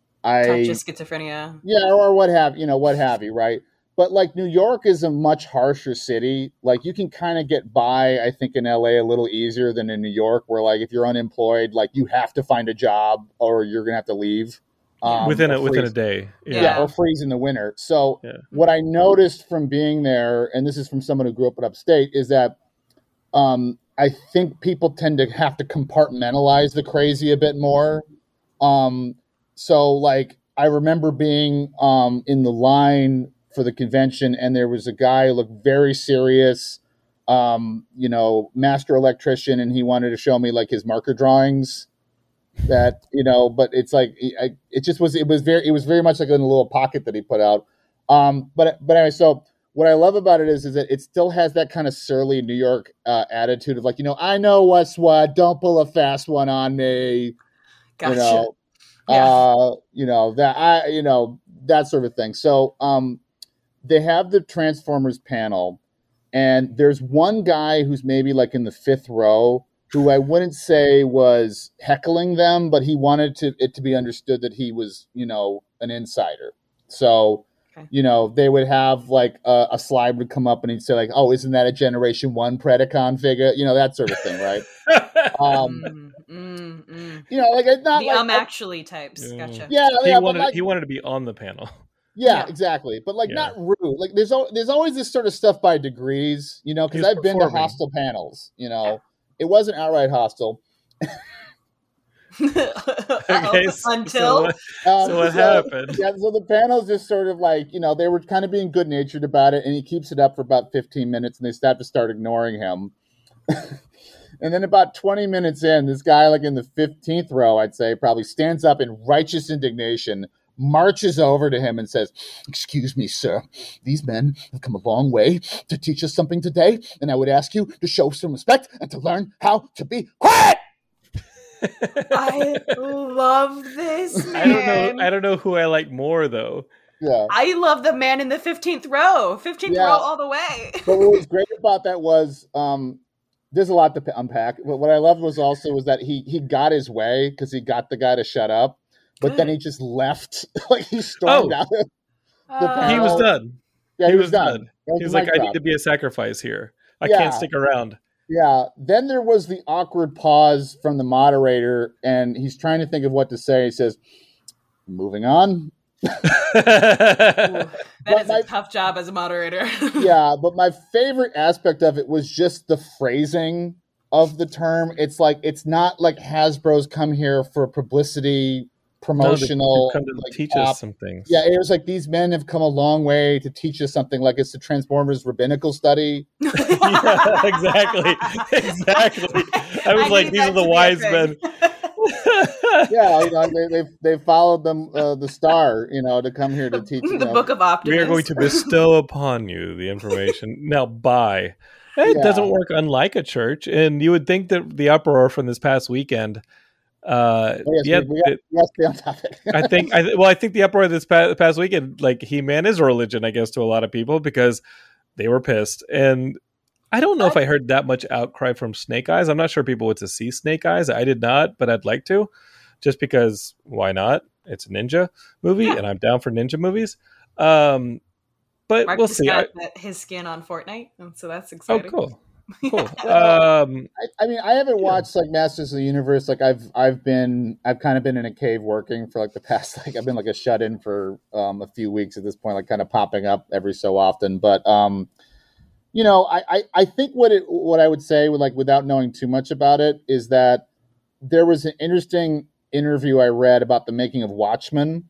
Speaker 4: I
Speaker 3: Just schizophrenia.
Speaker 4: yeah, or what have you know, what have you, right? But like New York is a much harsher city. Like you can kind of get by, I think, in L A a little easier than in New York, where like if you're unemployed, like you have to find a job or you're gonna have to leave um,
Speaker 2: within
Speaker 4: or
Speaker 2: a within a
Speaker 4: freeze.
Speaker 2: day.
Speaker 4: Yeah.
Speaker 3: Yeah.
Speaker 4: or freeze in the winter. So
Speaker 2: Yeah.
Speaker 4: what I noticed from being there, and this is from someone who grew up in upstate, is that um, I think people tend to have to compartmentalize the crazy a bit more. Um, so like I remember being um, in the line for the convention, and there was a guy who looked very serious, um, you know, master electrician, and he wanted to show me like his marker drawings. That you know, but it's like I, it just was. It was very. It was very much like in a little pocket that he put out. Um, but but anyway, so what I love about it is is that it still has that kind of surly New York uh, attitude of like, you know, I know what's what. Don't pull a fast one on me.
Speaker 3: Gotcha.
Speaker 4: You know,
Speaker 3: Yeah.
Speaker 4: uh, you know that I, you know that sort of thing. So um, they have the Transformers panel, and there's one guy who's maybe like in the fifth row who I wouldn't say was heckling them, but he wanted to it to be understood that he was, you know, an insider. So, okay. you know, they would have like a, a slide would come up and he'd say like, "Oh, isn't that a Generation One Predacon figure?" You know, that sort of thing, right? um,
Speaker 3: mm, mm, mm.
Speaker 4: You know, like it's not
Speaker 3: the
Speaker 4: like,
Speaker 3: um actually types.
Speaker 2: Yeah.
Speaker 3: Gotcha.
Speaker 4: Yeah,
Speaker 2: he
Speaker 4: yeah,
Speaker 2: wanted
Speaker 4: but like,
Speaker 2: he wanted to be on the panel.
Speaker 4: Yeah,
Speaker 3: Yeah.
Speaker 4: exactly. But like
Speaker 2: Yeah.
Speaker 4: not rude. Like there's al- there's always this sort of stuff by degrees, you know,
Speaker 2: He
Speaker 4: because
Speaker 2: was
Speaker 4: I've been to
Speaker 2: performing.
Speaker 4: hostile panels. You know, it wasn't outright hostile.
Speaker 2: Okay, so,
Speaker 3: Until
Speaker 2: so what,
Speaker 4: Um,
Speaker 2: so what happened?
Speaker 4: Yeah, so the panel's just sort of like, you know, they were kind of being good natured about it, and he keeps it up for about fifteen minutes, and they start to start ignoring him. And then about twenty minutes in, this guy, like in the fifteenth row, I'd say, probably stands up in righteous indignation, marches over to him and says, "Excuse me, sir, these men have come a long way to teach us something today, and I would ask you to show some respect and to learn how to be quiet."
Speaker 3: I love this man.
Speaker 2: I don't know. I don't know who I like more though.
Speaker 4: Yeah.
Speaker 3: I love the man in the fifteenth row. fifteenth
Speaker 4: Yeah.
Speaker 3: row all the way.
Speaker 4: But what was great about that was um, there's a lot to p- unpack. But what I loved was also was that he he got his way because he got the guy to shut up, but
Speaker 3: Good.
Speaker 4: then he just left. Like he stormed
Speaker 2: Oh.
Speaker 4: out.
Speaker 3: Uh,
Speaker 2: He was
Speaker 4: Oh.
Speaker 2: done.
Speaker 4: Yeah,
Speaker 2: he,
Speaker 4: he
Speaker 2: was,
Speaker 4: was
Speaker 2: done.
Speaker 4: done. That was
Speaker 2: He was
Speaker 4: the
Speaker 2: like,
Speaker 4: mic
Speaker 2: "I
Speaker 4: drop.
Speaker 2: need to be a sacrifice here. I
Speaker 4: Yeah.
Speaker 2: can't stick around."
Speaker 4: Yeah. Then there was the awkward pause from the moderator, and he's trying to think of what to say. He says, "Moving on."
Speaker 3: Ooh, that
Speaker 4: But
Speaker 3: is
Speaker 4: my-
Speaker 3: a tough job as a moderator.
Speaker 4: Yeah, but my favorite aspect of it was just the phrasing of the term. It's like it's not like Hasbro's come here for publicity, promotional.
Speaker 2: No, to, to come to
Speaker 4: like,
Speaker 2: teach
Speaker 4: op-
Speaker 2: us some things.
Speaker 4: Yeah, it was like these men have come a long way to teach us something. Like it's the Transformers rabbinical study.
Speaker 2: Yeah, exactly, exactly. I was
Speaker 3: I
Speaker 2: like,
Speaker 3: need
Speaker 2: these
Speaker 3: that
Speaker 2: are the
Speaker 3: to be a
Speaker 2: wise
Speaker 3: thing.
Speaker 2: men.
Speaker 4: Yeah, you know, they they they followed them uh, the star, you know, to come here to teach. You
Speaker 3: the
Speaker 4: know.
Speaker 3: Book of Optimus.
Speaker 2: We are going to bestow upon you the information. Now, bye. It
Speaker 4: Yeah.
Speaker 2: doesn't work unlike a church, and you would think that the uproar from this past weekend. Uh,
Speaker 4: Oh, yes,
Speaker 2: yeah,
Speaker 4: we, we, got,
Speaker 2: it-
Speaker 4: we got to stay on topic.
Speaker 2: I think. I, well, I think the uproar this past, past weekend, like He-Man, is a religion, I guess, to a lot of people because they were pissed, and I don't know if I heard that much outcry from Snake Eyes. I'm not sure people went to see Snake Eyes. I did not, but I'd like to, just because why not? It's a ninja movie,
Speaker 3: Yeah.
Speaker 2: and I'm down for ninja movies. Um, but
Speaker 3: Mark
Speaker 2: we'll
Speaker 3: just
Speaker 2: see. I,
Speaker 3: got his skin on Fortnite, and so that's
Speaker 2: oh,
Speaker 3: exciting.
Speaker 2: cool, cool.
Speaker 3: Yeah.
Speaker 2: Um,
Speaker 4: I, I mean, I haven't
Speaker 2: Yeah.
Speaker 4: watched like Masters of the Universe. Like I've, I've been, I've kind of been in a cave working for like the past, like I've been like a shut in for um, a few weeks at this point, like kind of popping up every so often. But um, you know, I, I, I think what it, what I would say, with like without knowing too much about it, is that there was an interesting interview I read about the making of Watchmen.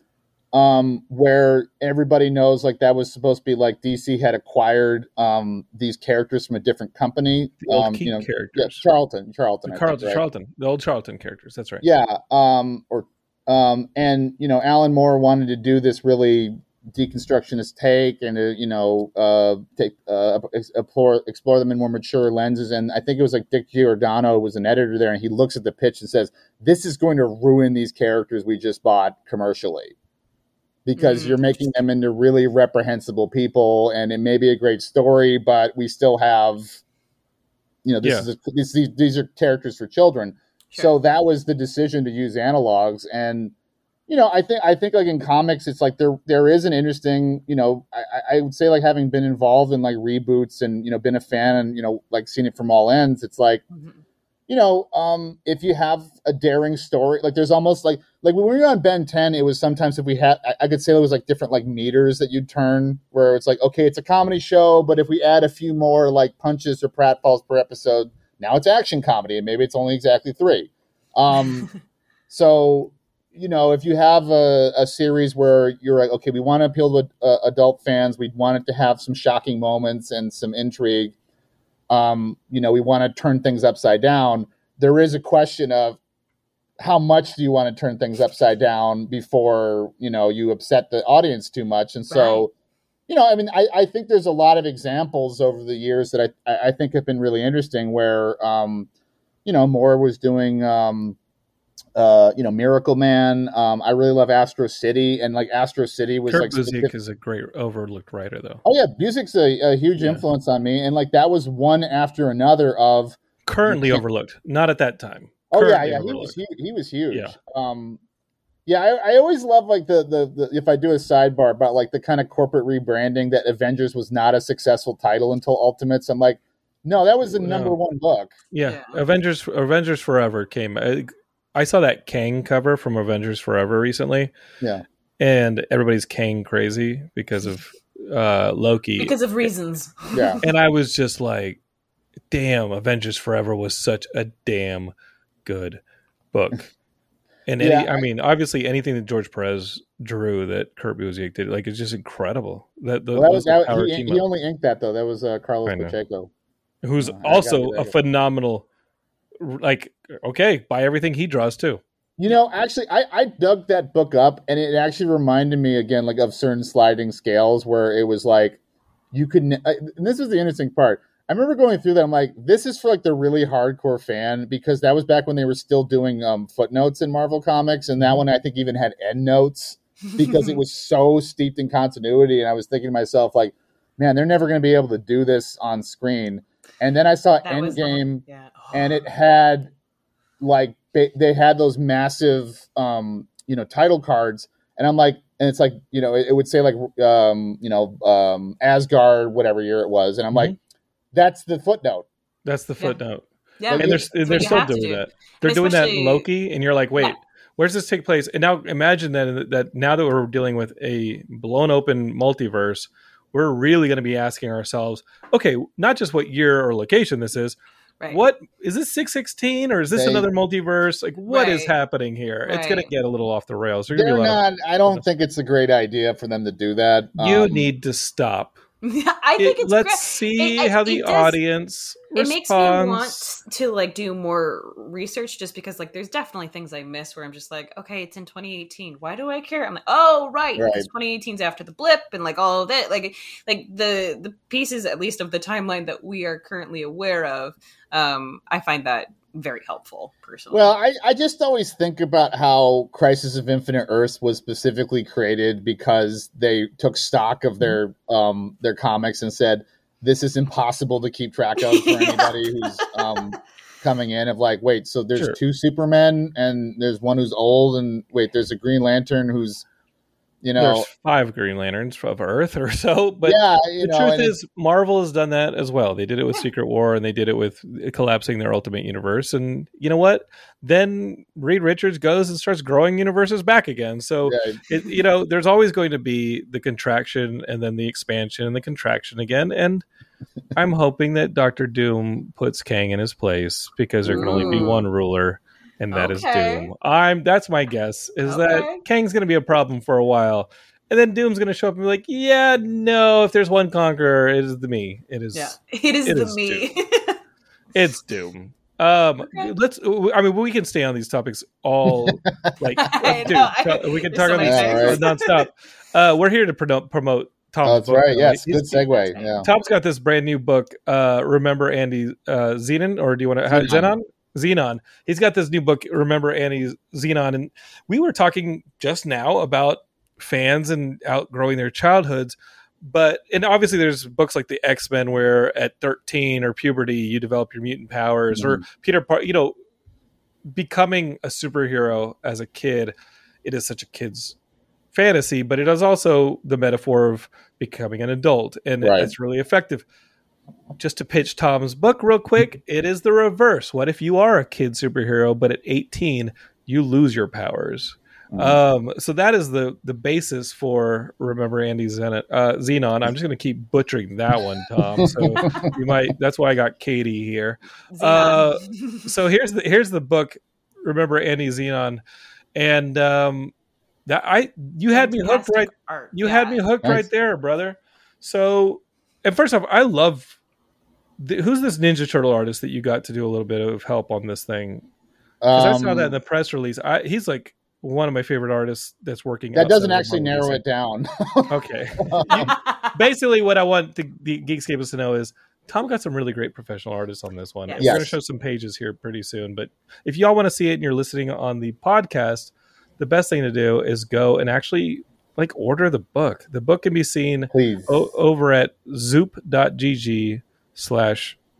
Speaker 4: Um, where everybody knows like that was supposed to be like D C had acquired um these characters from a different company.
Speaker 2: The old
Speaker 4: um,
Speaker 2: Keith
Speaker 4: you know,
Speaker 2: characters.
Speaker 4: yeah, Charlton, Charlton,
Speaker 2: the
Speaker 4: I
Speaker 2: Carlton,
Speaker 4: think, right?
Speaker 2: Charlton, the old Charlton characters. That's right.
Speaker 4: Yeah, um, or um, and you know, Alan Moore wanted to do this really deconstructionist take and to, you know, uh, take uh, explore explore them in more mature lenses. And I think it was like Dick Giordano was an editor there, and he looks at the pitch and says, "This is going to ruin these characters we just bought commercially." Because
Speaker 3: Mm.
Speaker 4: you're making them into really reprehensible people, and it may be a great story, but we still have, you know, this
Speaker 2: Yeah.
Speaker 4: is a, this, these these are characters for children.
Speaker 3: Sure.
Speaker 4: So that was the decision to use analogs, and you know, I think I think like in comics, it's like there there is an interesting, you know, I, I would say like having been involved in like reboots and you know been a fan and you know like seen it from all ends. It's like,
Speaker 3: Mhm.
Speaker 4: you know, um, if you have a daring story, like there's almost like like when we were on Ben ten, it was sometimes if we had, I, I could say there was like different like meters that you'd turn where it's like, okay, it's a comedy show, but if we add a few more like punches or pratfalls per episode, now it's action comedy, and maybe it's only exactly three. Um, so, you know, if you have a, a series where you're like, okay, we want to appeal to uh, adult fans, we want it to have some shocking moments and some intrigue. Um, you know, we want to turn things upside down. There is a question of how much do you want to turn things upside down before, you know, you upset the audience too much. And so,
Speaker 3: Right.
Speaker 4: you know, I mean, I, I think there's a lot of examples over the years that I, I think have been really interesting where, um, you know, Moore was doing, um, uh, you know, Miracle Man. Um, I really love Astro City, and like Astro City was
Speaker 2: Kurt
Speaker 4: like
Speaker 2: Busiek
Speaker 4: specific-
Speaker 2: is a great overlooked writer, though.
Speaker 4: Oh yeah, music's a, a huge
Speaker 2: Yeah.
Speaker 4: influence on me, and like that was one after another of
Speaker 2: currently overlooked, not at that time.
Speaker 4: Oh
Speaker 2: Currently
Speaker 4: yeah, yeah,
Speaker 2: overlooked.
Speaker 4: he was he, he was huge.
Speaker 2: Yeah.
Speaker 4: Um, yeah, I, I always love like the, the the if I do a sidebar about like the kind of corporate rebranding that Avengers was not a successful title until Ultimates. I'm like, no, that was the
Speaker 2: No.
Speaker 4: number one book.
Speaker 2: Yeah.
Speaker 3: Yeah.
Speaker 2: Avengers Avengers Forever came. I, I saw that Kang cover from Avengers Forever recently.
Speaker 4: Yeah.
Speaker 2: And everybody's Kang crazy because of uh, Loki.
Speaker 3: Because of reasons.
Speaker 4: Yeah.
Speaker 2: And I was just like, damn, Avengers Forever was such a damn good book. And any,
Speaker 4: Yeah,
Speaker 2: I mean, obviously anything that George Perez drew that Kurt Busiek did, like, it's just incredible. That, the,
Speaker 4: Well, that was
Speaker 2: the
Speaker 4: that,
Speaker 2: power
Speaker 4: he,
Speaker 2: team
Speaker 4: he
Speaker 2: up.
Speaker 4: only inked that though. That was uh, Carlos
Speaker 2: I know.
Speaker 4: Pacheco.
Speaker 2: Who's
Speaker 4: Uh, I
Speaker 2: also
Speaker 4: gotta
Speaker 2: a
Speaker 4: get it.
Speaker 2: phenomenal, like, okay, buy everything he draws too.
Speaker 4: You know, actually, I, I dug that book up, and it actually reminded me again, like of certain sliding scales where it was like you could. ne- I- And this was the interesting part. I remember going through that. I'm like, this is for like the really hardcore fan because that was back when they were still doing um, footnotes in Marvel Comics, and that one I think even had end notes because it was so steeped in continuity. And I was thinking to myself, like, man, they're never going to be able to do this on screen. And then I saw
Speaker 3: That was the-
Speaker 4: Endgame,
Speaker 3: yeah. Oh.
Speaker 4: and it had like they, they had those massive um you know title cards, and I'm like, and it's like, you know it, it would say like um you know um Asgard whatever year it was, and I'm like, that's the footnote.
Speaker 2: That's the
Speaker 3: Yeah.
Speaker 2: footnote.
Speaker 3: Yeah,
Speaker 2: And they're,
Speaker 3: that's what
Speaker 2: they're
Speaker 3: you
Speaker 2: still
Speaker 3: have to
Speaker 2: doing
Speaker 3: do.
Speaker 2: that. They're doing that in
Speaker 3: Especially-
Speaker 2: Loki, and you're like, wait,
Speaker 3: Yeah.
Speaker 2: where's this take place? And now imagine that that now that we're dealing with a blown open multiverse, we're really going to be asking ourselves, okay, not just what year or location this is,
Speaker 3: Right.
Speaker 2: what is this six sixteen or is this
Speaker 4: They-
Speaker 2: another multiverse? Like, what is
Speaker 3: Right.
Speaker 2: happening here? It's going to
Speaker 3: Right.
Speaker 2: get a little off the rails. There's gonna
Speaker 4: They're
Speaker 2: be a lot
Speaker 4: not. I don't think it's a great idea for them to do that.
Speaker 2: of, you
Speaker 4: Um,
Speaker 2: need to stop.
Speaker 3: I think
Speaker 2: It-
Speaker 3: it's
Speaker 2: let's
Speaker 3: great.
Speaker 2: see
Speaker 3: It- I-
Speaker 2: how the
Speaker 3: it does-
Speaker 2: audience
Speaker 3: It makes me want
Speaker 2: responds.
Speaker 3: to like do more research just because like there's definitely things I miss where I'm just like, okay, it's in twenty eighteen. Why do I care? I'm like, oh right,
Speaker 4: Right.
Speaker 3: because twenty eighteen's after the blip and like all of that. Like like the the pieces at least of the timeline that we are currently aware of. Um, I find that very helpful personally.
Speaker 4: Well, I, I just always think about how Crisis of Infinite Earths was specifically created because they took stock of their um their comics and said this is impossible to keep track of for anybody who's um coming in of like, wait, so there's
Speaker 2: Sure.
Speaker 4: two Supermen and there's one who's old and wait, there's a Green Lantern who's you know
Speaker 2: There's five Green Lanterns of Earth or so, but
Speaker 4: yeah, you
Speaker 2: the
Speaker 4: know,
Speaker 2: truth
Speaker 4: and
Speaker 2: is, Marvel has done that as well. They did it with Secret War, and they did it with collapsing their Ultimate Universe. And you know what? Then Reed Richards goes and starts growing universes back again. So,
Speaker 4: yeah,
Speaker 2: it, you know, there's always going to be the contraction and then the expansion and the contraction again. And I'm hoping that Doctor Doom puts Kang in his place because there can only be
Speaker 3: Ooh.
Speaker 2: one ruler, and that is
Speaker 3: Okay.
Speaker 2: Doom. I'm that's my guess is
Speaker 3: Okay.
Speaker 2: that Kang's going to be a problem for a while. And then Doom's going to show up and be like, yeah, no, if there's one conqueror, it is the me. It is,
Speaker 3: yeah, it is
Speaker 2: it
Speaker 3: the
Speaker 2: is
Speaker 3: me.
Speaker 2: it's Doom. Um,
Speaker 3: Okay.
Speaker 2: let's, I mean, we can stay on these topics all, like,
Speaker 3: I
Speaker 2: dude,
Speaker 3: know, I-
Speaker 2: so- we can
Speaker 3: there's
Speaker 2: talk
Speaker 3: so
Speaker 2: on
Speaker 3: many
Speaker 2: these
Speaker 4: things.
Speaker 2: things nonstop. Uh, we're here to promote, promote Tom's
Speaker 4: oh, that's
Speaker 2: book.
Speaker 4: right. Yes,
Speaker 2: He's-
Speaker 4: good segue. Yeah.
Speaker 2: Tom's got this brand new book. Uh, Remember Andy uh, Xenon, or do you want to
Speaker 4: Xenon.
Speaker 2: Xenon? Xenon. He's got this new book, Remember Andy Xenon, and we were talking just now about fans and outgrowing their childhoods. But and obviously, there's books like the X-Men where at thirteen or puberty you develop your mutant powers, or Peter Parker. You know, becoming a superhero as a kid, it is such a kid's fantasy, but it is also the metaphor of becoming an adult, and
Speaker 4: Right.
Speaker 2: it's really effective. Just to pitch Tom's book real quick, it is the reverse. What if you are a kid superhero, but at eighteen you lose your powers?
Speaker 4: Mhm.
Speaker 2: Um, so that is the the basis for Remember Andy Xenon. Uh, Xenon. I'm just going to keep butchering that one, Tom. So you might. That's why I got Katie here. Uh, so here's the here's the book. Remember Andy Xenon, and um, that I you had me hooked
Speaker 3: Fantastic
Speaker 2: right.
Speaker 3: art.
Speaker 2: You
Speaker 3: Yeah.
Speaker 2: had me hooked
Speaker 4: Nice.
Speaker 2: right there, brother. So, and first off, I love. The, who's this Ninja Turtle artist that you got to do a little bit of help on this thing? Because I saw
Speaker 4: Um,
Speaker 2: that in the press release. I, he's like one of my favorite artists that's working.
Speaker 4: that doesn't
Speaker 2: outside of
Speaker 4: actually
Speaker 2: Marvel
Speaker 4: narrow
Speaker 2: D C.
Speaker 4: it down.
Speaker 2: Okay. You- basically, what I want the, the Geekscapists to know is Tom got some really great professional artists on this one.
Speaker 3: Yes.
Speaker 2: And We're going to
Speaker 4: Yes.
Speaker 2: show some pages here pretty soon. But if y'all want to see it and you're listening on the podcast, the best thing to do is go and actually like order the book. The book can be seen
Speaker 4: Please.
Speaker 2: o- over at zoop dot g g slash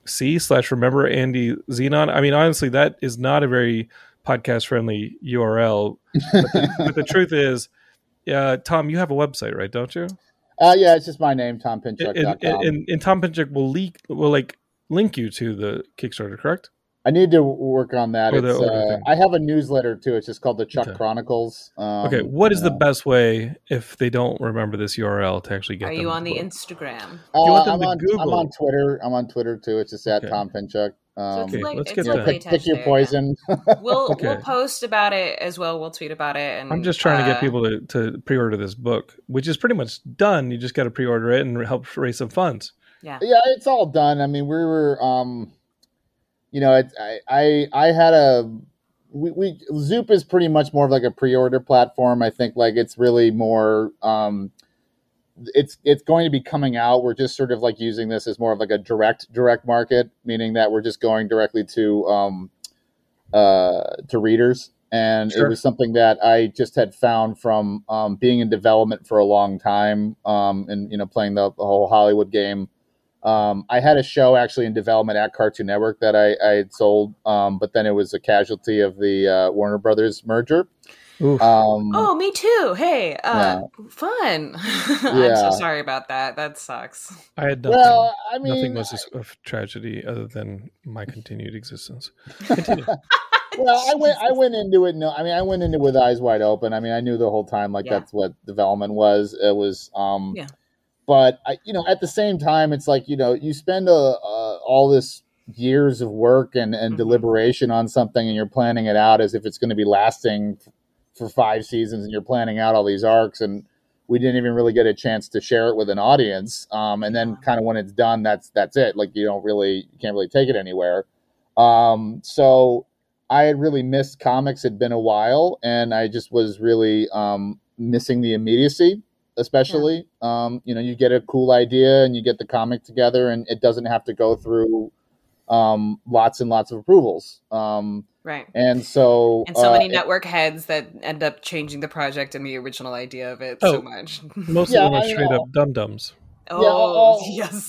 Speaker 2: c slash remember Andy Xenon. I mean, honestly, that is not a very podcast friendly U R L. But the, but the truth is, uh, Tom, you have a website, right? Don't you?
Speaker 4: Uh, yeah, it's just my name, tom pinchuk dot com.
Speaker 2: And, and, and Tom Pinchuk will leak will like link you to the Kickstarter, correct?
Speaker 4: I need to work on that.
Speaker 2: Or the
Speaker 4: It's,
Speaker 2: order
Speaker 4: uh,
Speaker 2: thing.
Speaker 4: I have a newsletter too. It's just called the Chuck
Speaker 2: Okay.
Speaker 4: Chronicles. Um,
Speaker 2: Okay, what is
Speaker 4: you
Speaker 2: the
Speaker 4: know.
Speaker 2: best way if they don't remember this U R L to actually get
Speaker 3: Are
Speaker 2: them
Speaker 3: you
Speaker 2: to
Speaker 3: on the
Speaker 2: vote?
Speaker 3: Instagram?
Speaker 4: Uh,
Speaker 2: You want them
Speaker 4: I'm
Speaker 2: to
Speaker 4: on.
Speaker 2: Google?
Speaker 4: I'm on Twitter. I'm on Twitter too. It's just at
Speaker 2: Okay.
Speaker 4: Tom Pinchuk. Um,
Speaker 3: So it's
Speaker 2: Okay,
Speaker 3: like
Speaker 2: let's
Speaker 3: it's
Speaker 2: get
Speaker 4: you know,
Speaker 2: that.
Speaker 3: lightly
Speaker 4: pick, pick
Speaker 3: attached
Speaker 4: your
Speaker 3: there,
Speaker 4: poison.
Speaker 3: yeah. We'll
Speaker 2: Okay.
Speaker 3: we'll post about it as well. We'll tweet about it, and
Speaker 2: I'm just trying to get
Speaker 3: uh,
Speaker 2: people to, to pre-order this book, which is pretty much done. You just got to pre-order it and help raise some funds.
Speaker 3: Yeah,
Speaker 4: Yeah, it's all done. I mean, we were, um, you know, it, I, I, I had a, we, we, Zoop is pretty much more of like a pre-order platform. I think like it's really more, um, it's, it's going to be coming out. We're just sort of like using this as more of like a direct, direct market, meaning that we're just going directly to, um, uh, to readers. And
Speaker 2: Sure.
Speaker 4: it was something that I just had found from, um, being in development for a long time, um, and, you know, playing the, the whole Hollywood game. Um, I had a show actually in development at Cartoon Network that I, I had sold, um, but then it was a casualty of the uh, Warner Brothers merger.
Speaker 2: Oof.
Speaker 4: Um,
Speaker 3: Oh, me too. Hey, uh, fun. I'm
Speaker 4: Yeah.
Speaker 3: so sorry about that. That sucks.
Speaker 2: I had nothing.
Speaker 4: well, I mean,
Speaker 2: nothing was a tragedy other than my continued existence. Continue.
Speaker 4: well, I went, I went into it. No, I mean, I went into it with eyes wide open. I mean, I knew the whole time, like
Speaker 3: Yeah.
Speaker 4: that's what development was. It was, um,
Speaker 3: Yeah.
Speaker 4: but I, you know, at the same time, it's like, you know, you spend a, uh, all this years of work and, and
Speaker 3: Mhm.
Speaker 4: deliberation on something, and you're planning it out as if it's going to be lasting f- for five seasons, and you're planning out all these arcs, and we didn't even really get a chance to share it with an audience. Um, and then kind of when it's done, that's, that's it. Like you don't really, you can't really take it anywhere. Um, so I had really missed comics. It'd been a while, and I just was really, um, missing the immediacy. Especially, um, you know, you get a cool idea and you get the comic together, and it doesn't have to go through um, lots and lots of approvals. Um,
Speaker 3: Right.
Speaker 4: and so,
Speaker 3: And so
Speaker 4: uh,
Speaker 3: many network heads that end up changing the project and the original idea of it
Speaker 2: Oh.
Speaker 3: so much.
Speaker 2: Most
Speaker 4: Yeah,
Speaker 2: of them are
Speaker 4: I
Speaker 2: straight
Speaker 4: know.
Speaker 2: up dum-dums.
Speaker 3: Oh,
Speaker 4: oh.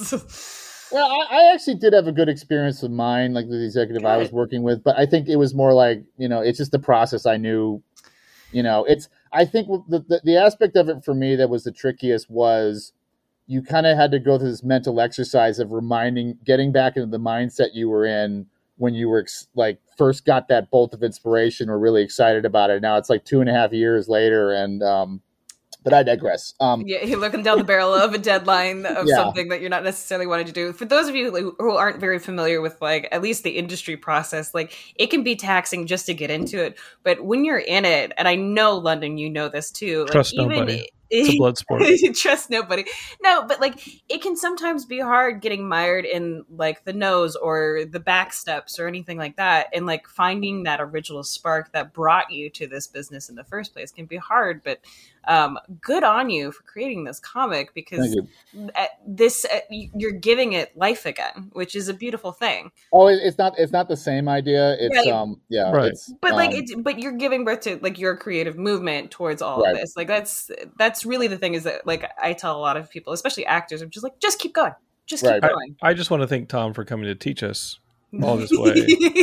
Speaker 3: yes.
Speaker 4: Well, I, I actually did have a good experience with mine, like the executive I was
Speaker 3: Good.
Speaker 4: working with, but I think it was more like, you know, it's just the process I knew, you know, it's, I think the, the, the aspect of it for me that was the trickiest was you kind of had to go through this mental exercise of reminding, getting back into the mindset you were in when you were ex- like first got that bolt of inspiration or really excited about it. Now it's like two and a half years later. And, um, but I digress. Um,
Speaker 3: Yeah, you're looking down the barrel of a deadline of
Speaker 4: Yeah.
Speaker 3: something that you're not necessarily wanting to do. For those of you like, who aren't very familiar with like at least the industry process, like it can be taxing just to get into it. But when you're in it, and I know London, you know this too. Like,
Speaker 2: Trust
Speaker 3: even
Speaker 2: nobody. It's a blood sport.
Speaker 3: Trust nobody. No, but like it can sometimes be hard getting mired in like the nose or the back steps or anything like that. And like finding that original spark that brought you to this business in the first place can be hard. But um, good on you for creating this comic, because
Speaker 4: Thank you.
Speaker 3: at this uh, you're giving it life again, which is a beautiful thing.
Speaker 4: Oh, it, it's not, it's not the same idea. It's,
Speaker 3: Right.
Speaker 4: um, yeah,
Speaker 2: Right.
Speaker 4: it's,
Speaker 3: But like
Speaker 4: um,
Speaker 3: it's but you're giving birth to like your creative movement towards all
Speaker 4: Right.
Speaker 3: of this. Like that's that's really the thing, is that like I tell a lot of people, especially actors, I'm just like, just keep going. Just keep
Speaker 4: Right.
Speaker 3: going.
Speaker 2: I just want to thank Tom for coming to teach us all this way.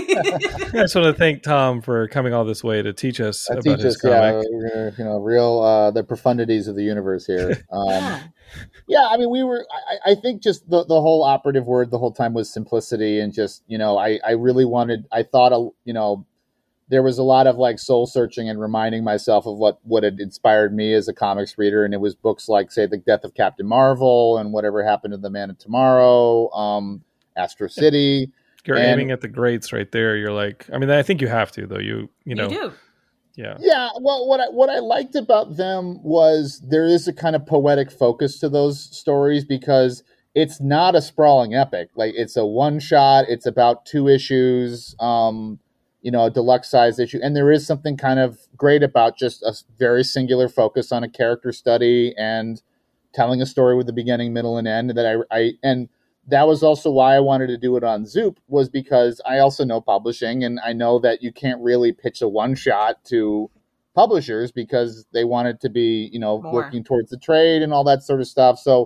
Speaker 2: I just want to thank Tom for coming all this way to teach us
Speaker 4: that
Speaker 2: about his
Speaker 4: teaches, yeah,
Speaker 2: comic.
Speaker 4: we're gonna, you know, real, uh, the profundities of the universe here. Um,
Speaker 3: Yeah.
Speaker 4: Yeah, I mean, we were. I, I think just the, the whole operative word the whole time was simplicity, and just you know, I, I really wanted. I thought, a, you know, there was a lot of like soul searching and reminding myself of what what had inspired me as a comics reader, and it was books like, say, The Death of Captain Marvel and Whatever Happened to the Man of Tomorrow, um, Astro City.
Speaker 2: You're
Speaker 4: And-
Speaker 2: aiming at the greats right there. You're like, I mean, I think you have to though. You you know,
Speaker 3: you do.
Speaker 2: yeah.
Speaker 4: Yeah, well, what I, what I liked about them was there is a kind of poetic focus to those stories, because it's not a sprawling epic. Like it's a one shot. It's about two issues, um, you know, a deluxe size issue, and there is something kind of great about just a very singular focus on a character study and telling a story with the beginning, middle, and end. That I, I and that was also why I wanted to do it on Zoop, was because I also know publishing, and I know that you can't really pitch a one shot to publishers because they want it to be, you know,
Speaker 3: More.
Speaker 4: working towards the trade and all that sort of stuff. So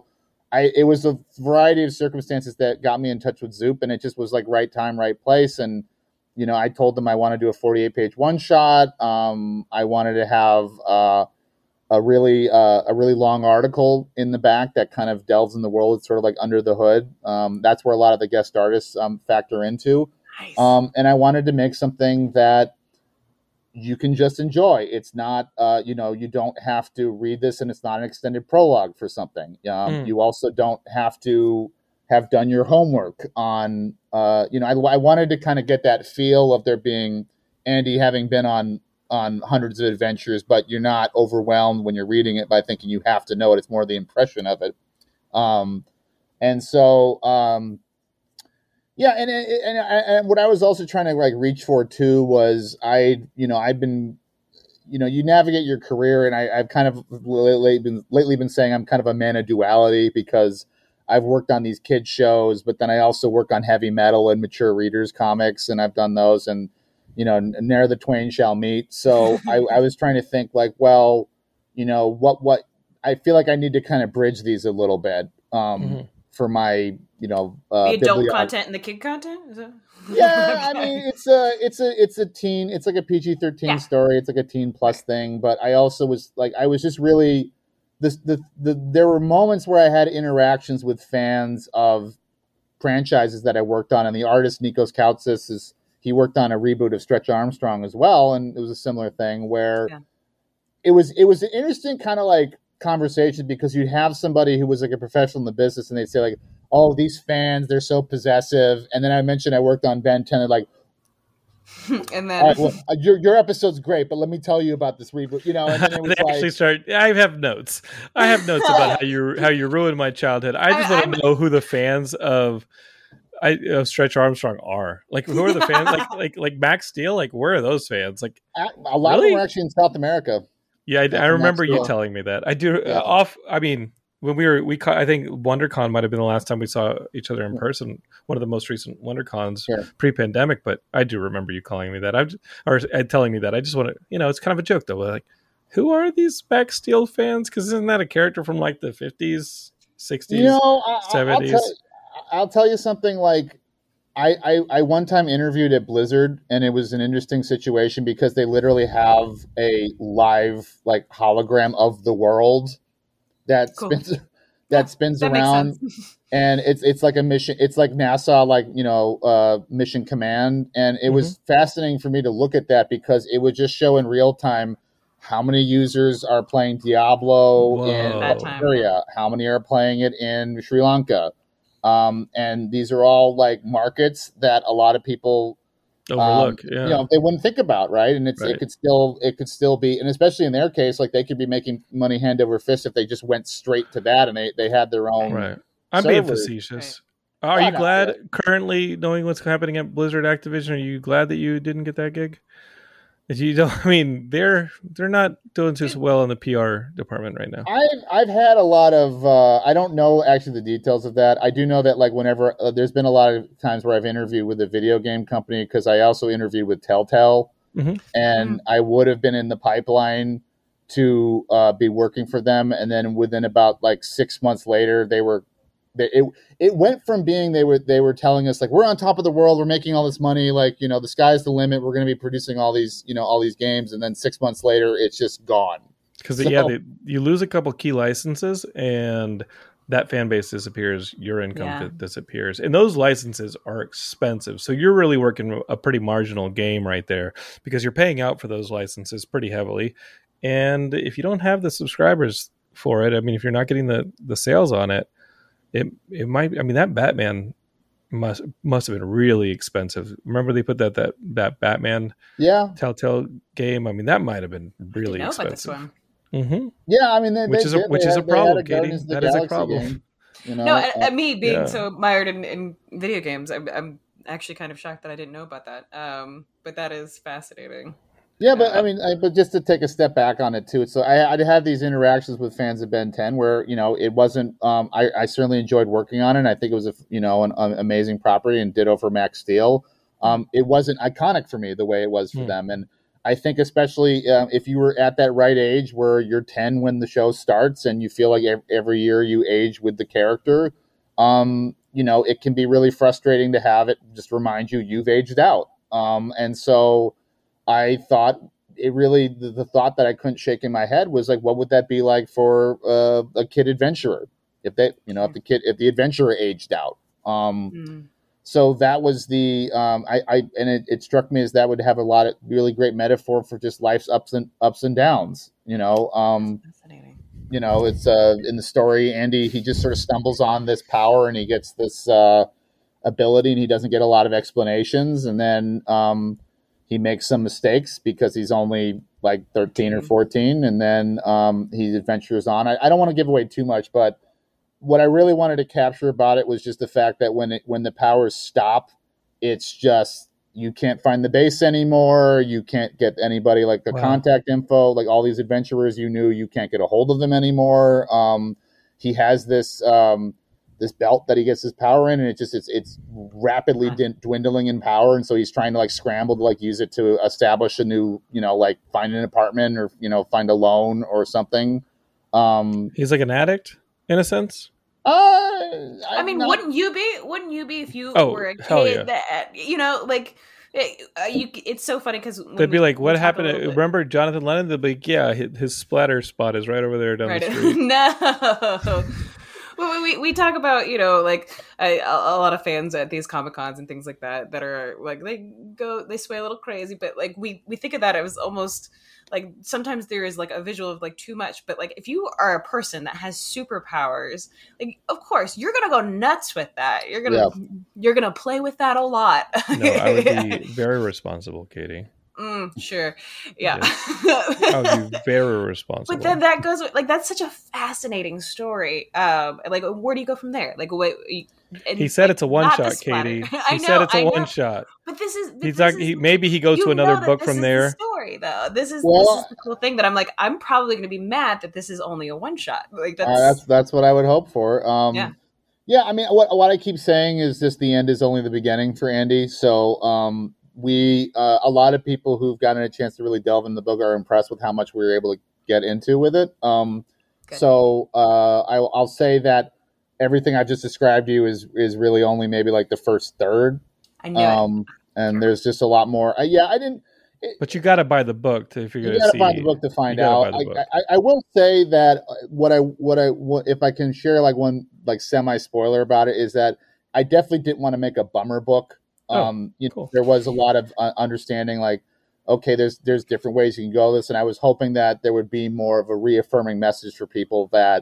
Speaker 4: I it was a variety of circumstances that got me in touch with Zoop, and it just was like right time, right place. And you know, I told them I want to do a forty-eight page one shot. Um, I wanted to have uh, a really uh, a really long article in the back that kind of delves in the world. It's sort of like under the hood. Um, that's where a lot of the guest artists um, factor into.
Speaker 3: Nice.
Speaker 4: Um, and I wanted to make something that you can just enjoy. It's not, uh, you know, you don't have to read this, and it's not an extended prologue for something. Um,
Speaker 2: Mm.
Speaker 4: You also don't have to have done your homework on, uh, you know, I, I wanted to kind of get that feel of there being Andy having been on on hundreds of adventures, but you're not overwhelmed when you're reading it by thinking you have to know it. It's more the impression of it. Um, and so, um, yeah, and, and and what I was also trying to like reach for too was I, you know, I've been, you know, you navigate your career, and I, I've kind of lately been lately been saying I'm kind of a man of duality because I've worked on these kids shows, but then I also work on heavy metal and mature readers comics, and I've done those, and you know, ne'er the twain shall meet. So I, I was trying to think like, well, you know, what what I feel like I need to kind of bridge these a little bit um,
Speaker 2: Mm-hmm.
Speaker 4: for my, you know, uh,
Speaker 3: the adult
Speaker 4: bibliog-
Speaker 3: content and the kid content. Is that...
Speaker 4: Yeah,
Speaker 3: Okay.
Speaker 4: I mean, it's a, it's a, it's a teen, it's like a P G thirteen
Speaker 3: Yeah.
Speaker 4: story. It's like a teen plus thing. But I also was like, I was just really, this, the, the, there were moments where I had interactions with fans of franchises that I worked on, and the artist Nikos Koutsis is, he worked on a reboot of Stretch Armstrong as well, and it was a similar thing where
Speaker 3: Yeah.
Speaker 4: it was, it was an interesting kind of like conversation because you'd have somebody who was like a professional in the business, and they'd say like, oh, these fans, they're so possessive. And then I mentioned I worked on Ben ten, and like,
Speaker 3: And
Speaker 4: all right,
Speaker 3: then
Speaker 4: well, uh, your your episode's great, but let me tell you about this reboot. You know, and then it was
Speaker 2: they
Speaker 4: like,
Speaker 2: actually start. I have notes. I have notes about how you how you ruined my childhood. I just
Speaker 3: I-
Speaker 2: want
Speaker 3: I'm-
Speaker 2: to know who the fans of I of Stretch Armstrong are. Like, who are the fans? like like like Max Steel. Like, where are those fans? Like,
Speaker 4: a a lot of
Speaker 2: Really?
Speaker 4: them were actually in South America.
Speaker 2: yeah, I,
Speaker 4: Yeah,
Speaker 2: I
Speaker 4: from
Speaker 2: remember
Speaker 4: Max
Speaker 2: you
Speaker 4: Steel.
Speaker 2: telling me that. I do
Speaker 4: Yeah.
Speaker 2: uh, off. I mean, when we were we ca- I think WonderCon might have been the last time we saw each other in
Speaker 4: Yeah.
Speaker 2: person. One of the most recent WonderCons
Speaker 4: Sure.
Speaker 2: pre-pandemic. But I do remember you calling me that. I'm just, or uh, telling me that. I just want to. You know, it's kind of a joke though. Like, who are these Max Steel fans? Because isn't that a character from like the fifties, sixties?
Speaker 4: You know, I, I- I'll,
Speaker 2: seventies.
Speaker 4: tell, I'll tell you something. Like, I, I I one time interviewed at Blizzard, and it was an interesting situation because they literally have a live like hologram of the world that
Speaker 3: Cool.
Speaker 4: spins that spins
Speaker 3: that makes
Speaker 4: around.
Speaker 3: sense.
Speaker 4: And it's it's like a mission. It's like NASA, like you know, uh, mission command. And it was fascinating for me to look at that because it would just show in real time how many users are playing Diablo in
Speaker 2: Whoa.
Speaker 3: That time,
Speaker 4: Bulgaria, how many are playing it in Sri Lanka, um, and these are all like markets that a lot of people
Speaker 2: Overlook.
Speaker 4: um,
Speaker 2: yeah.
Speaker 4: you know, they wouldn't think about, right? And it's
Speaker 2: Right.
Speaker 4: it could still it could still be, and especially in their case, like they could be making money hand over fist if they just went straight to that and they they had their own.
Speaker 2: Right. I'm being
Speaker 4: servers.
Speaker 2: facetious. Are
Speaker 4: Oh,
Speaker 2: you
Speaker 4: no,
Speaker 2: glad
Speaker 4: yeah.
Speaker 2: currently knowing what's happening at Blizzard Activision? Are you glad that you didn't get that gig? If you don't, I mean, they're they're not doing too well in the P R department right now.
Speaker 4: I've I've had a lot of uh, I don't know actually the details of that. I do know that like whenever uh, there's been a lot of times where I've interviewed with a video game company because I also interviewed with Telltale,
Speaker 2: Mhm.
Speaker 4: and I would have been in the pipeline to uh, be working for them, and then within about like six months later, they were they, it it went from being they were they were telling us like we're on top of the world, we're making all this money, like you know the sky's the limit, we're going to be producing all these you know all these games, and then six months later, it's just gone.
Speaker 2: Because
Speaker 4: So-
Speaker 2: yeah, they, you lose a couple key licenses, and that fan base disappears. Your income
Speaker 3: Yeah.
Speaker 2: di- disappears, and those licenses are expensive. So you're really working a pretty marginal game right there because you're paying out for those licenses pretty heavily. And if you don't have the subscribers for it, I mean, if you're not getting the the sales on it, it it might. I mean, that Batman must must have been really expensive. Remember they put that that that Batman
Speaker 4: Yeah,
Speaker 2: Telltale game. I mean, that might have been
Speaker 3: I didn't
Speaker 2: really
Speaker 3: know about this
Speaker 2: expensive.
Speaker 3: one.
Speaker 2: Mm-hmm.
Speaker 4: yeah. I mean, they,
Speaker 2: Which
Speaker 4: they
Speaker 2: is a-
Speaker 4: did.
Speaker 2: which
Speaker 4: They
Speaker 2: is
Speaker 4: had-
Speaker 2: a
Speaker 4: they had
Speaker 2: problem,
Speaker 4: Guardians
Speaker 2: Katie.
Speaker 4: of the
Speaker 2: That is a
Speaker 4: Galaxy
Speaker 2: problem.
Speaker 4: game, you know?
Speaker 3: No,
Speaker 4: Uh,
Speaker 3: and, and me being
Speaker 2: yeah.
Speaker 3: so mired in, in video games, I'm, I'm actually kind of shocked that I didn't know about that. Um, but that is fascinating.
Speaker 4: Yeah, but I mean, I, but just to take a step back on it too. So I, I'd had these interactions with fans of Ben ten, where you know it wasn't. Um, I, I certainly enjoyed working on it. And I think it was a you know an, an amazing property, and ditto for Max Steel. Um, it wasn't iconic for me the way it was for
Speaker 2: Hmm.
Speaker 4: them, and I think especially um, if you were at that right age where you're ten when the show starts and you feel like every year you age with the character, um, you know, it can be really frustrating to have it just remind you you've aged out. Um, and so I thought it really, the, the thought that I couldn't shake in my head was like, what would that be like for uh, a kid adventurer? If they, you know, if the kid, if the adventurer aged out. Um, mm. So that was the, um, I, I, and it, it struck me as that would have a lot of really great metaphor for just life's ups and ups and downs, you know. Um, Fascinating. You know, it's uh, in the story, Andy, he just sort of stumbles on this power and he gets this uh, ability and he doesn't get a lot of explanations. And then um, he makes some mistakes because he's only like thirteen or fourteen. And then um, he adventures on. I, I don't want to give away too much, but what I really wanted to capture about it was just the fact that when it, when the powers stop, it's just, you can't find the base anymore. You can't get anybody like the wow. contact info, like all these adventurers you knew, you can't get a hold of them anymore. Um, he has this, um, this belt that he gets his power in, and it just, it's, it's rapidly d- dwindling in power. And so he's trying to like scramble to like use it to establish a new, you know, like find an apartment or, you know, find a loan or something. Um,
Speaker 2: he's like an addict. In a sense,
Speaker 4: uh,
Speaker 3: I mean, not... wouldn't you be? Wouldn't you be if you
Speaker 2: oh,
Speaker 3: were a
Speaker 2: yeah.
Speaker 3: kid that you know, like, it, uh, you? It's so funny because
Speaker 2: they'd be we, like, "What happened? To, remember Jonathan Lennon?" They'd be like, "Yeah, his, his splatter spot is right over there down right. the street."
Speaker 3: No. Well, we we talk about, you know, like I, a lot of fans at these Comic Cons and things like that that are like they go they sway a little crazy, but like we we think of that as almost like sometimes there is like a visual of like too much, but like if you are a person that has superpowers, like of course you're gonna go nuts with that. You're gonna yeah. you're gonna play with that a lot.
Speaker 2: No, I would be very responsible, Katie.
Speaker 3: Mm, sure. Yeah.
Speaker 2: Yes. I would be very responsible.
Speaker 3: But then that goes with, like, that's such a fascinating story. Um, like, where do you go from there? Like, what? And,
Speaker 2: he said like, it's a one shot, Katie. He
Speaker 3: I know,
Speaker 2: said it's a
Speaker 3: I know.
Speaker 2: one shot.
Speaker 3: But this is. But
Speaker 2: He's
Speaker 3: this
Speaker 2: like,
Speaker 3: is,
Speaker 2: he, maybe he goes to another book from there.
Speaker 3: The story, though. This is
Speaker 4: well,
Speaker 3: this is the cool thing that I'm like, I'm probably going to be mad that this is only a one shot. Like that's
Speaker 4: uh, that's that's what I would hope for. Um, yeah. Yeah. I mean, what what I keep saying is just the end is only the beginning for Andy. So. Um, We, uh, a lot of people who've gotten a chance to really delve in the book are impressed with how much we were able to get into with it. Um, so uh, I, I'll say that everything I just described to you is is really only maybe like the first third.
Speaker 3: I know.
Speaker 4: Um, and there's just a lot more. Uh, yeah, I didn't. It,
Speaker 2: but you got to buy the book to figure.
Speaker 4: You got to buy the book to find out. I, I, I will say that what I what I what, if I can share like one like semi spoiler about it is that I definitely didn't want to make a bummer book. Um, oh, you know, cool. There was a lot of uh, understanding, like, okay, there's there's different ways you can go this, and I was hoping that there would be more of a reaffirming message for people that,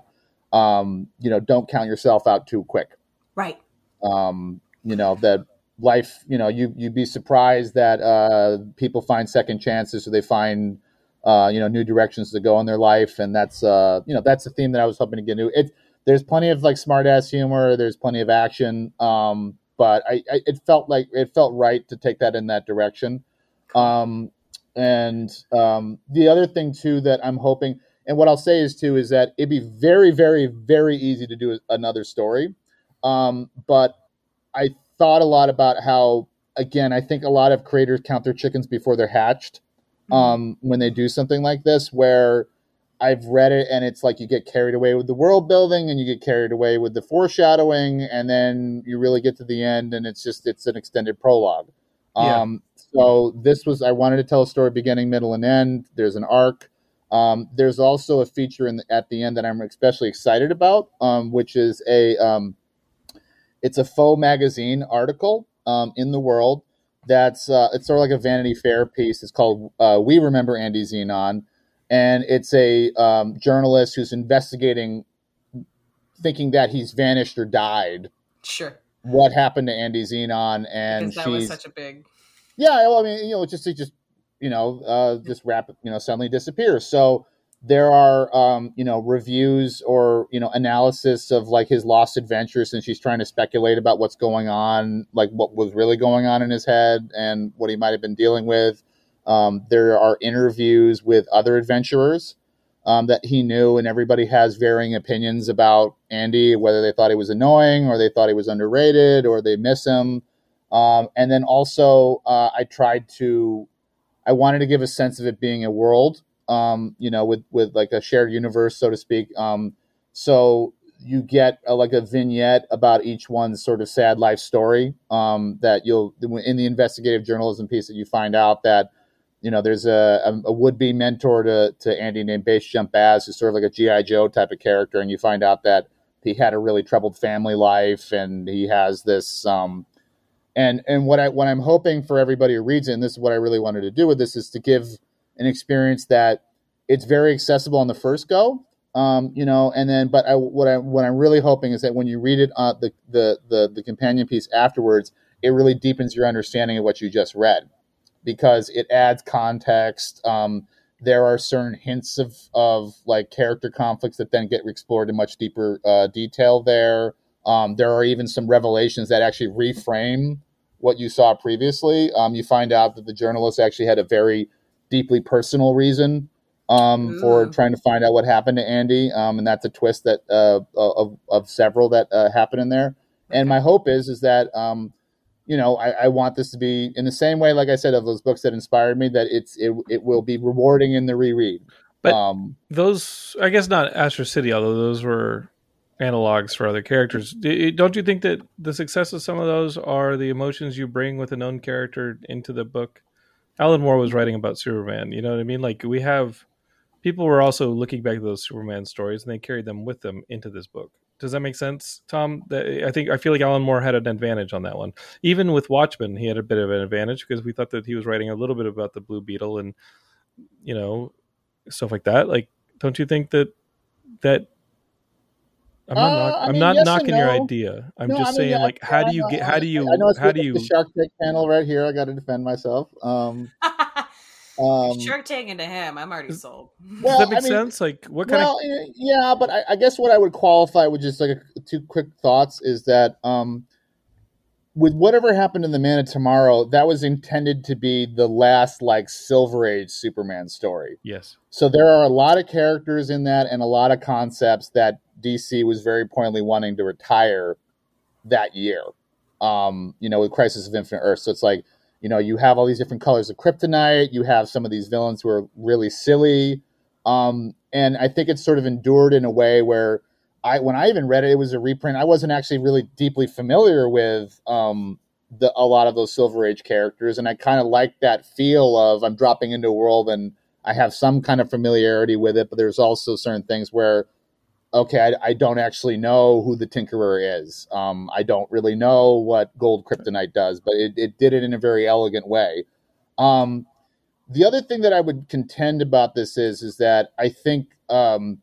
Speaker 4: um, you know, don't count yourself out too quick.
Speaker 3: Right.
Speaker 4: Um, you know that life, you know, you you'd be surprised that uh, people find second chances or they find, uh, you know, new directions to go in their life, and that's uh, you know, that's the theme that I was hoping to get into. It there's plenty of like smart ass humor, there's plenty of action. Um, But I, I, it felt like it felt right to take that in that direction. Um, and um, the other thing too that I'm hoping, and what I'll say is too, is that it'd be very, very, very easy to do another story. Um, but I thought a lot about how, again, I think a lot of creators count their chickens before they're hatched um, mm-hmm. when they do something like this, where I've read it and it's like you get carried away with the world building and you get carried away with the foreshadowing, and then you really get to the end and it's just it's an extended prologue. Yeah. Um, so this was I wanted to tell a story beginning, middle, and end. There's an arc. Um, there's also a feature in the, at the end that I'm especially excited about, um, which is a um, it's a faux magazine article um, in the world that's uh, it's sort of like a Vanity Fair piece. It's called uh, "We Remember Andy Zenon." And it's a um, journalist who's investigating, thinking that he's vanished or died.
Speaker 3: Sure.
Speaker 4: What happened to Andy Zenon? And
Speaker 3: because that
Speaker 4: she's,
Speaker 3: was such a big.
Speaker 4: Yeah, well, I mean, you know, just it just you know, uh, just rapid, you know, suddenly disappears. So there are, um, you know, reviews or you know, analysis of like his lost adventures, and she's trying to speculate about what's going on, like what was really going on in his head and what he might have been dealing with. Um, there are interviews with other adventurers um, that he knew, and everybody has varying opinions about Andy, whether they thought he was annoying or they thought he was underrated or they miss him. Um, and then also uh, I tried to I wanted to give a sense of it being a world, um, you know, with with like a shared universe, so to speak. Um, so you get a, like a vignette about each one's sort of sad life story. Um, that you'll in the investigative journalism piece that you find out that, you know, there's a, a, a would-be mentor to, to Andy named Base Jump Baz, who's sort of like a G I. Joe type of character. And you find out that he had a really troubled family life, and he has this, um, and, and what I, what I'm hoping for everybody who reads it, and this is what I really wanted to do with this, is to give an experience that it's very accessible on the first go. Um, you know, and then, but I, what I, what I'm really hoping is that when you read it, uh, the, the, the, the companion piece afterwards, it really deepens your understanding of what you just read, because it adds context. Um, there are certain hints of, of like character conflicts that then get explored in much deeper uh, detail there. Um, there are even some revelations that actually reframe what you saw previously. Um, you find out that the journalist actually had a very deeply personal reason um, for trying to find out what happened to Andy. Um, and that's a twist that uh, of, of several that uh, happen in there. And my hope is, is that, um, you know, I, I want this to be in the same way, like I said, of those books that inspired me, that it's it, it will be rewarding in the reread.
Speaker 2: But
Speaker 4: um,
Speaker 2: those, I guess not Astro City, although those were analogs for other characters. Don't you think that the success of some of those are the emotions you bring with a known character into the book? Alan Moore was writing about Superman. You know what I mean? Like, we have people were also looking back at those Superman stories, and they carried them with them into this book. Does that make sense, Tom? I think I feel like Alan Moore had an advantage on that one. Even with Watchmen, he had a bit of an advantage because we thought that he was writing a little bit about the Blue Beetle and, you know, stuff like that. Like, don't you think that that I'm not,
Speaker 4: Uh,
Speaker 2: knock,
Speaker 4: I
Speaker 2: I'm
Speaker 4: mean,
Speaker 2: not
Speaker 4: yes and
Speaker 2: knocking your
Speaker 4: no.
Speaker 2: idea. I'm
Speaker 4: No,
Speaker 2: just
Speaker 4: I mean,
Speaker 2: saying,
Speaker 4: yeah,
Speaker 2: like, how
Speaker 4: I
Speaker 2: do you
Speaker 4: know,
Speaker 2: get? How do you?
Speaker 4: I know it's
Speaker 2: How do
Speaker 4: the
Speaker 2: you?
Speaker 4: Shark Tank panel right here. I got to defend myself. Um, um,
Speaker 3: Shark Tank into him. I'm already sold.
Speaker 4: well,
Speaker 2: Does that make
Speaker 4: I mean,
Speaker 2: sense? Like, what kind
Speaker 4: well,
Speaker 2: of?
Speaker 4: eh, yeah, but I, I guess what I would qualify with just like a, two quick thoughts is that um, with whatever happened in the Man of Tomorrow, that was intended to be the last like Silver Age Superman story.
Speaker 2: Yes.
Speaker 4: So there are a lot of characters in that and a lot of concepts that D C was very pointedly wanting to retire that year. Um, you know, with Crisis of Infinite Earth. So it's like, you know, you have all these different colors of kryptonite. You have some of these villains who are really silly. Um, and I think it's sort of endured in a way where I, when I even read it, it was a reprint. I wasn't actually really deeply familiar with um, the, a lot of those Silver Age characters. And I kind of like that feel of I'm dropping into a world and I have some kind of familiarity with it. But there's also certain things where, okay, I, I don't actually know who the Tinkerer is. Um, I don't really know what gold kryptonite does, but it, it did it in a very elegant way. Um, the other thing that I would contend about this is, is that I think um,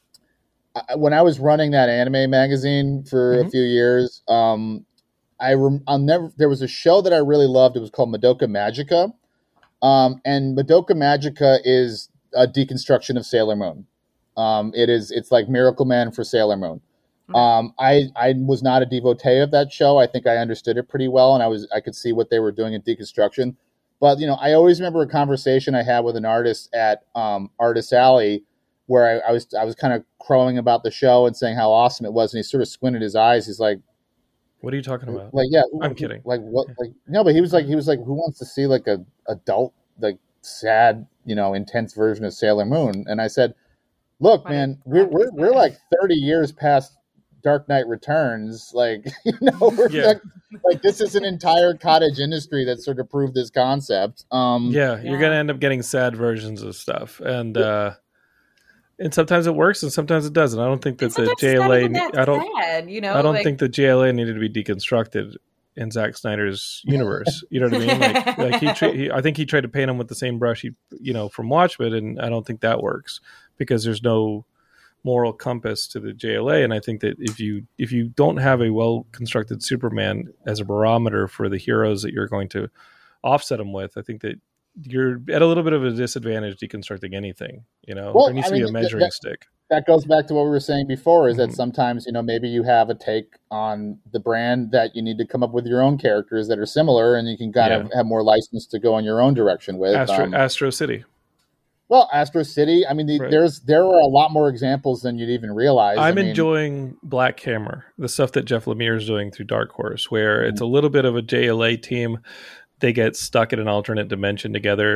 Speaker 4: I, when I was running that anime magazine for mm-hmm. a few years, um, I rem- I'll never. There was a show that I really loved. It was called Madoka Magica, um, and Madoka Magica is a deconstruction of Sailor Moon. Um, it is, it's like Miracle Man for Sailor Moon. Um, I, I was not a devotee of that show. I think I understood it pretty well, and I was, I could see what they were doing in deconstruction. But, you know, I always remember a conversation I had with an artist at, um, Artist Alley where I, I was, I was kind of crowing about the show and saying how awesome it was. And he sort of squinted his eyes. He's like,
Speaker 2: what are you talking about?
Speaker 4: Like, yeah,
Speaker 2: I'm
Speaker 4: who,
Speaker 2: kidding.
Speaker 4: Like what? Like, no, but he was like, he was like, who wants to see like a adult, like sad, you know, intense version of Sailor Moon? And I said, look, man, we're we're we're like thirty years past Dark Knight Returns. Like, you know, we're
Speaker 2: yeah.
Speaker 4: like, like this is an entire cottage industry that sort of proved this concept. Um,
Speaker 2: yeah,
Speaker 3: yeah,
Speaker 2: you're gonna end up getting sad versions of stuff, and uh, and sometimes it works, and sometimes it doesn't. I don't think that the J L A. I don't.
Speaker 3: Sad, you know,
Speaker 2: I don't
Speaker 3: like...
Speaker 2: think the J L A needed to be deconstructed in Zack Snyder's universe. You know what I mean? Like, like he, tra- he, I think he tried to paint him with the same brush he, you know, from Watchmen, and I don't think that works because there's no moral compass to the J L A. And I think that if you if you don't have a well constructed Superman as a barometer for the heroes that you're going to offset them with, I think that you're at a little bit of a disadvantage deconstructing anything. You know,
Speaker 4: well,
Speaker 2: there needs
Speaker 4: I
Speaker 2: to
Speaker 4: mean,
Speaker 2: be a measuring
Speaker 4: that,
Speaker 2: stick.
Speaker 4: That goes back to what we were saying before, is
Speaker 2: mm-hmm.
Speaker 4: that sometimes, you know, maybe you have a take on the brand that you need to come up with your own characters that are similar, and you can kind
Speaker 2: yeah.
Speaker 4: of have more license to go in your own direction with.
Speaker 2: Astro,
Speaker 4: um,
Speaker 2: Astro City.
Speaker 4: Well, Astro City. I mean, the,
Speaker 2: right.
Speaker 4: there's there are a lot more examples than you'd even realize.
Speaker 2: I'm
Speaker 4: I mean,
Speaker 2: enjoying Black Hammer, the stuff that Jeff Lemire is doing through Dark Horse, where mm-hmm. it's a little bit of a J L A team. They get stuck in an alternate dimension together,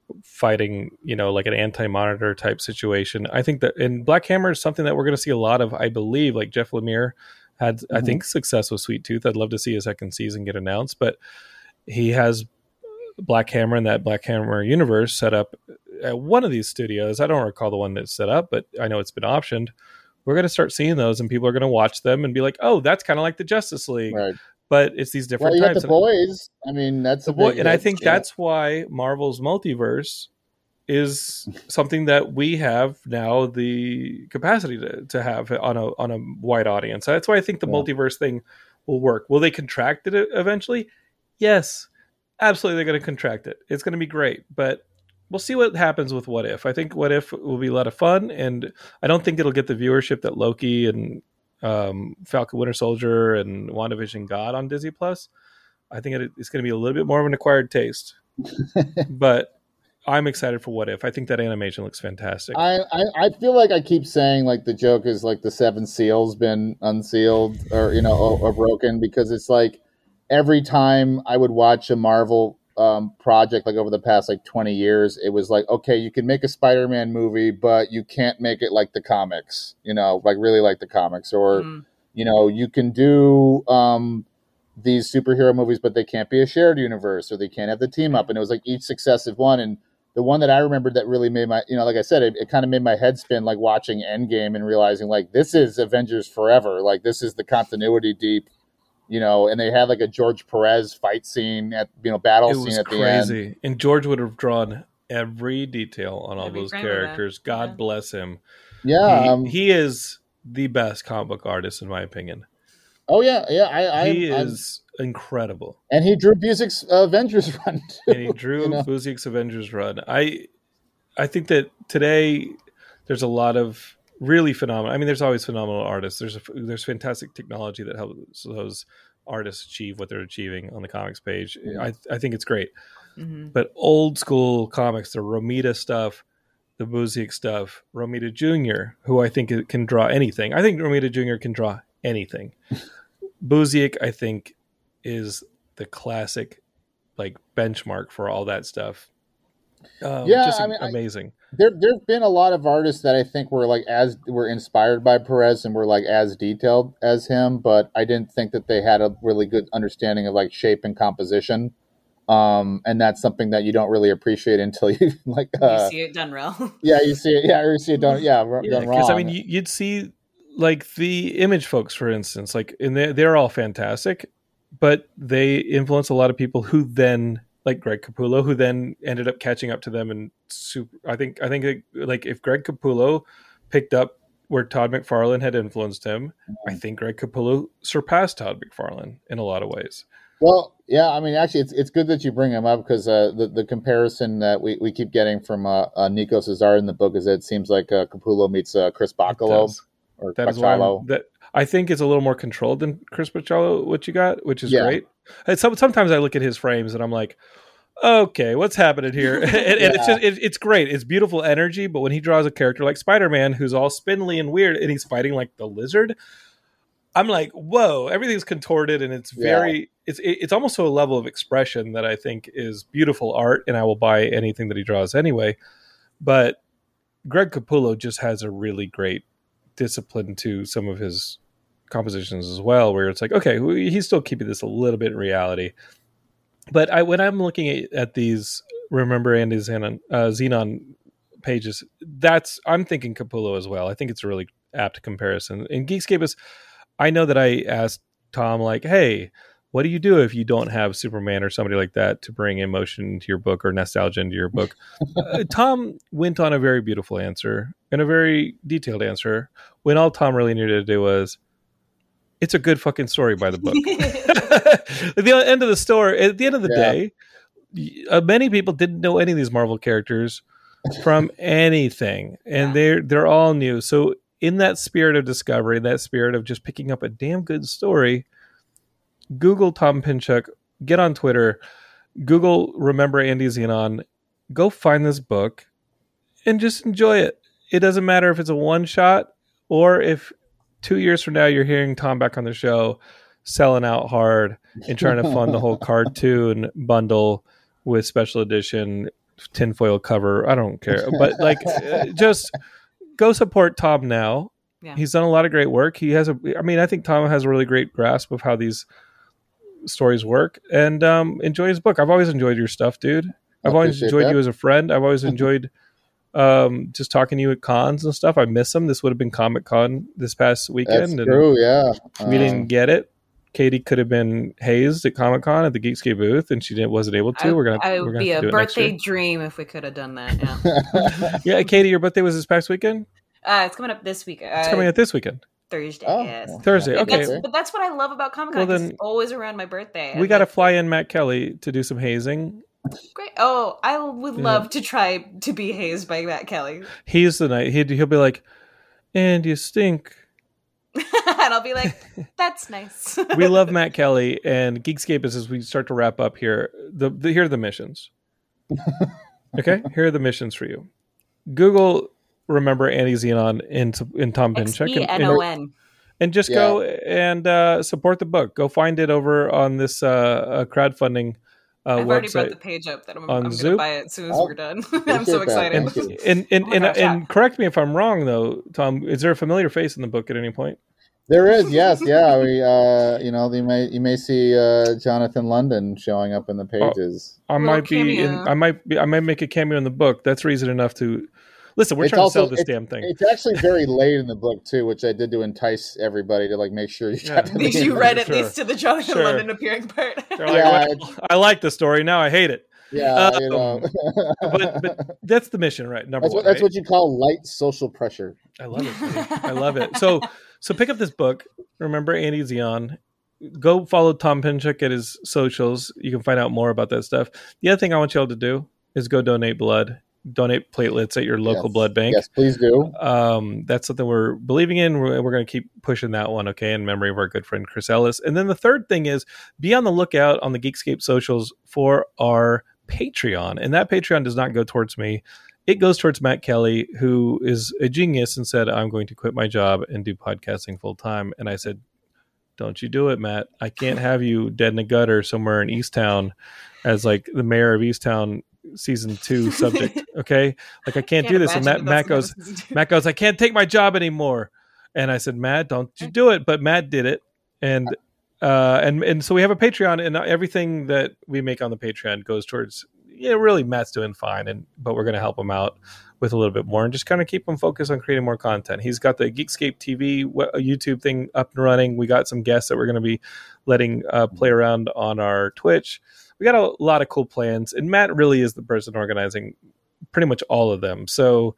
Speaker 2: fighting, you know, like an anti-monitor type situation. I think that in Black Hammer is something that we're going to see a lot of, I believe. Like Jeff Lemire had, mm-hmm. I think, success with Sweet Tooth. I'd love to see a second season get announced, but he has Black Hammer and that Black Hammer universe set up at one of these studios. I don't recall the one that's set up, but I know it's been optioned. We're going to start seeing those, and people are going to watch them and be like, "Oh, that's kind of like the Justice League."
Speaker 4: Right.
Speaker 2: But it's these different
Speaker 4: well, you
Speaker 2: types.
Speaker 4: Got the boys. I mean, that's
Speaker 2: the
Speaker 4: a
Speaker 2: boy,
Speaker 4: big,
Speaker 2: and I think
Speaker 4: yeah.
Speaker 2: that's why Marvel's multiverse is something that we have now the capacity to, to have on a on a wide audience. That's why I think the yeah. multiverse thing will work. Will they contract it eventually? Yes, absolutely. They're going to contract it. It's going to be great, but we'll see what happens with What If. I think What If will be a lot of fun, and I don't think it'll get the viewership that Loki and um, Falcon Winter Soldier and WandaVision got on Disney Plus. I think it, it's going to be a little bit more of an acquired taste, but I'm excited for What If. I think that animation looks fantastic.
Speaker 4: I, I, I feel like I keep saying like the joke is like the seven seals been unsealed or, you know, or, or broken, because it's like every time I would watch a Marvel um, project, like over the past like twenty years, it was like, okay, you can make a Spider-Man movie, but you can't make it like the comics, you know, like really like the comics, or, mm. you know, you can do um, these superhero movies, but they can't be a shared universe, or they can't have the team up. And it was like each successive one. And the one that I remembered that really made my, you know, like I said, it, it kind of made my head spin, like watching Endgame and realizing like, this is Avengers Forever. Like this is the continuity deep. You know, and they had like a George Perez fight scene at, you know, battle
Speaker 2: it
Speaker 4: scene
Speaker 2: was
Speaker 4: at
Speaker 2: crazy.
Speaker 4: the end.
Speaker 2: And George would have drawn every detail on all
Speaker 3: every
Speaker 2: those characters. God
Speaker 3: yeah.
Speaker 2: bless him.
Speaker 4: Yeah.
Speaker 2: He,
Speaker 4: um,
Speaker 2: he is the best comic book artist, in my opinion.
Speaker 4: Oh, yeah. Yeah. I, I,
Speaker 2: he
Speaker 4: I'm,
Speaker 2: is incredible.
Speaker 4: And he drew Busiek's uh, Avengers run, too.
Speaker 2: And he drew you know? Busiek's Avengers run. I, I think that today there's a lot of really phenomenal. I mean, there's always phenomenal artists. There's a, there's fantastic technology that helps those artists achieve what they're achieving on the comics page. Mm-hmm. I I think it's great. Mm-hmm. But old school comics, the Romita stuff, the Busiek stuff, Romita Junior, who I think can draw anything. I think Romita Junior can draw anything. Busiek, I think, is the classic like benchmark for all that stuff. Um,
Speaker 4: yeah,
Speaker 2: just
Speaker 4: I mean,
Speaker 2: amazing.
Speaker 4: I, there, there've been a lot of artists that I think were like as were inspired by Perez and were like as detailed as him, but I didn't think that they had a really good understanding of like shape and composition. Um, and that's something that you don't really appreciate until you like uh,
Speaker 3: you see it done wrong.
Speaker 4: Yeah, you see it. Yeah, you see it done. Yeah,
Speaker 2: yeah
Speaker 4: done wrong.
Speaker 2: Because I mean, you'd see like the Image folks, for instance, like, and they're, they're all fantastic, but they influence a lot of people who then. Like Greg Capullo, who then ended up catching up to them, and super, I think I think like if Greg Capullo picked up where Todd McFarlane had influenced him, mm-hmm. I think Greg Capullo surpassed Todd McFarlane in a lot of ways.
Speaker 4: Well, yeah, I mean, actually, it's it's good that you bring him up, because uh, the the comparison that we, we keep getting from uh, uh, Nico Cesar in the book is that it seems like uh, Capullo meets uh, Chris Bachalo or
Speaker 2: that is why that I think it's a little more controlled than Chris Bachalo. What you got, which is yeah. great. And some, sometimes I look at his frames and I'm like, okay, what's happening here? and, and yeah. it's just it, it's great. It's beautiful energy. But when he draws a character like Spider-Man, who's all spindly and weird, and he's fighting like the Lizard, I'm like, whoa! Everything's contorted, and it's very yeah. it's it, it's almost to a level of expression that I think is beautiful art, and I will buy anything that he draws anyway. But Greg Capullo just has a really great discipline to some of his compositions as well, where it's like, okay, he's still keeping this a little bit in reality. But I, when I'm looking at, at these Remember Andy Xenon, uh, Xenon pages, that's I'm thinking Capullo as well. I think it's a really apt comparison. In Geekscape, I know that I asked Tom, like, hey, what do you do if you don't have Superman or somebody like that to bring emotion into your book or nostalgia into your book? uh, Tom went on a very beautiful answer and a very detailed answer, when all Tom really needed to do was, it's a good fucking story by the book. At the end of the story, at the end of the yeah. day, uh, many people didn't know any of these Marvel characters from anything, and yeah. they're they're all new. So in that spirit of discovery, that spirit of just picking up a damn good story, Google Tom Pinchuk, get on Twitter, Google Remember Andy Xenon, go find this book, and just enjoy it. It doesn't matter if it's a one shot or if two years from now you're hearing Tom back on the show selling out hard and trying to fund the whole cartoon bundle with special edition tinfoil cover. I don't care, but like, uh, just go support Tom now.
Speaker 3: Yeah.
Speaker 2: He's done a lot of great work. He has a. I mean, I think Tom has a really great grasp of how these stories work, and um, enjoy his book. I've always enjoyed your stuff, dude. I've
Speaker 4: I
Speaker 2: always
Speaker 4: appreciate
Speaker 2: enjoyed
Speaker 4: that.
Speaker 2: you as a friend. I've always enjoyed um, just talking to you at cons and stuff. I miss them. This would have been Comic Con this past weekend.
Speaker 4: That's
Speaker 2: and
Speaker 4: true. Yeah.
Speaker 2: we
Speaker 4: Um,
Speaker 2: didn't get it. Katie could have been hazed at Comic Con at the Geekscape booth, and she didn't wasn't able to.
Speaker 3: I,
Speaker 2: we're gonna.
Speaker 3: I
Speaker 2: we're
Speaker 3: would
Speaker 2: gonna
Speaker 3: be
Speaker 2: have to
Speaker 3: a
Speaker 2: do it next
Speaker 3: birthday
Speaker 2: year.
Speaker 3: dream if we could have done that. Yeah,
Speaker 2: Yeah, Katie, your birthday was this past weekend.
Speaker 3: uh, it's coming up this week. Uh,
Speaker 2: It's coming out this weekend,
Speaker 3: Thursday.
Speaker 4: Oh,
Speaker 3: yes.
Speaker 4: well,
Speaker 2: Thursday.
Speaker 4: yeah.
Speaker 2: Okay,
Speaker 3: That's, but that's what I love about Comic Con.
Speaker 2: Well,
Speaker 3: Well,
Speaker 2: then-
Speaker 3: it's always around my birthday.
Speaker 2: we
Speaker 3: and
Speaker 2: got to
Speaker 3: that's
Speaker 2: fly in Matt Kelly to do some hazing.
Speaker 3: Great. Oh, I would
Speaker 2: Yeah.
Speaker 3: love to try to be hazed by Matt Kelly.
Speaker 2: He's the night. He'd, he'll be like, "And you stink."
Speaker 3: And I'll be like, that's nice.
Speaker 2: We love Matt Kelly, and Geekscape is as we start to wrap up here. The, the here are the missions. Okay, here are the missions for you. Google, remember Andy Xenon in in Tom
Speaker 3: X
Speaker 2: Pinchuk,
Speaker 3: E
Speaker 2: and,
Speaker 3: N
Speaker 2: and,
Speaker 3: O N.
Speaker 2: and just
Speaker 4: Yeah.
Speaker 2: go and uh, support the book. Go find it over on this uh, uh, crowdfunding uh,
Speaker 3: I've already brought
Speaker 2: website.
Speaker 3: the page up that I'm,
Speaker 2: on
Speaker 3: I'm going to
Speaker 2: Zoop?
Speaker 3: buy it as soon as
Speaker 4: Oh,
Speaker 3: we're done. I'm so
Speaker 4: appreciate that.
Speaker 3: excited.
Speaker 4: Thank you.
Speaker 2: And and
Speaker 3: Oh my
Speaker 2: and,
Speaker 3: gosh,
Speaker 2: and
Speaker 3: yeah.
Speaker 2: correct me if I'm wrong, though, Tom. Is there a familiar face in the book at any point?
Speaker 4: There is, yes, yeah. We, uh, you know, you may you may see uh, Jonathan London showing up in the pages.
Speaker 2: I
Speaker 3: Little
Speaker 2: might be. In,
Speaker 3: cameo.
Speaker 2: I might be. I might make a cameo in the book. That's reason enough to listen. We're
Speaker 4: It's
Speaker 2: trying
Speaker 4: also-
Speaker 2: to sell this
Speaker 4: it's-
Speaker 2: damn thing.
Speaker 4: It's actually very late in the book too, which I did to entice everybody to like make sure you
Speaker 2: Yeah.
Speaker 4: got to
Speaker 3: At least
Speaker 4: the
Speaker 3: you
Speaker 4: end.
Speaker 3: read at
Speaker 2: Sure.
Speaker 3: least to the Jonathan
Speaker 2: Sure.
Speaker 3: London appearing part.
Speaker 2: They're like,
Speaker 4: Yeah,
Speaker 2: well, I like the story. Now I hate it.
Speaker 4: Yeah, you
Speaker 2: Um,
Speaker 4: know.
Speaker 2: But but that's the mission, right? Number
Speaker 4: that's
Speaker 2: one.
Speaker 4: what that's
Speaker 2: right?
Speaker 4: what you call light social pressure.
Speaker 2: I love it. buddy. I love it. So so pick up this book. Remember Andy Zion. Go follow Tom Pinchuk at his socials. You can find out more about that stuff. The other thing I want you all to do is go donate blood. Donate platelets at your local
Speaker 4: Yes.
Speaker 2: blood bank.
Speaker 4: Yes, please do.
Speaker 2: Um, that's something we're believing in. We're, we're going to keep pushing that one, okay, in memory of our good friend Chris Ellis. And then the third thing is be on the lookout on the Geekscape socials for our Patreon. And that Patreon does not go towards me. It goes towards Matt Kelly, who is a genius and said, I'm going to quit my job and do podcasting full time. And I said, don't you do it, Matt. I can't have you dead in a gutter somewhere in Easttown as like the mayor of Easttown season two subject. Okay. Like I can't, do this. And Matt, Matt goes, Matt goes, I can't take my job anymore. And I said, Matt, don't you do it. But Matt did it. And, uh, and, and so we have a Patreon, and everything that we make on the Patreon goes towards, yeah, really Matt's doing fine. And, but we're going to help him out with a little bit more and just kind of keep him focused on creating more content. He's got the Geekscape T V w- YouTube thing up and running. We got some guests that we're going to be letting uh, play around on our Twitch. We got a lot of cool plans, and Matt really is the person organizing pretty much all of them. So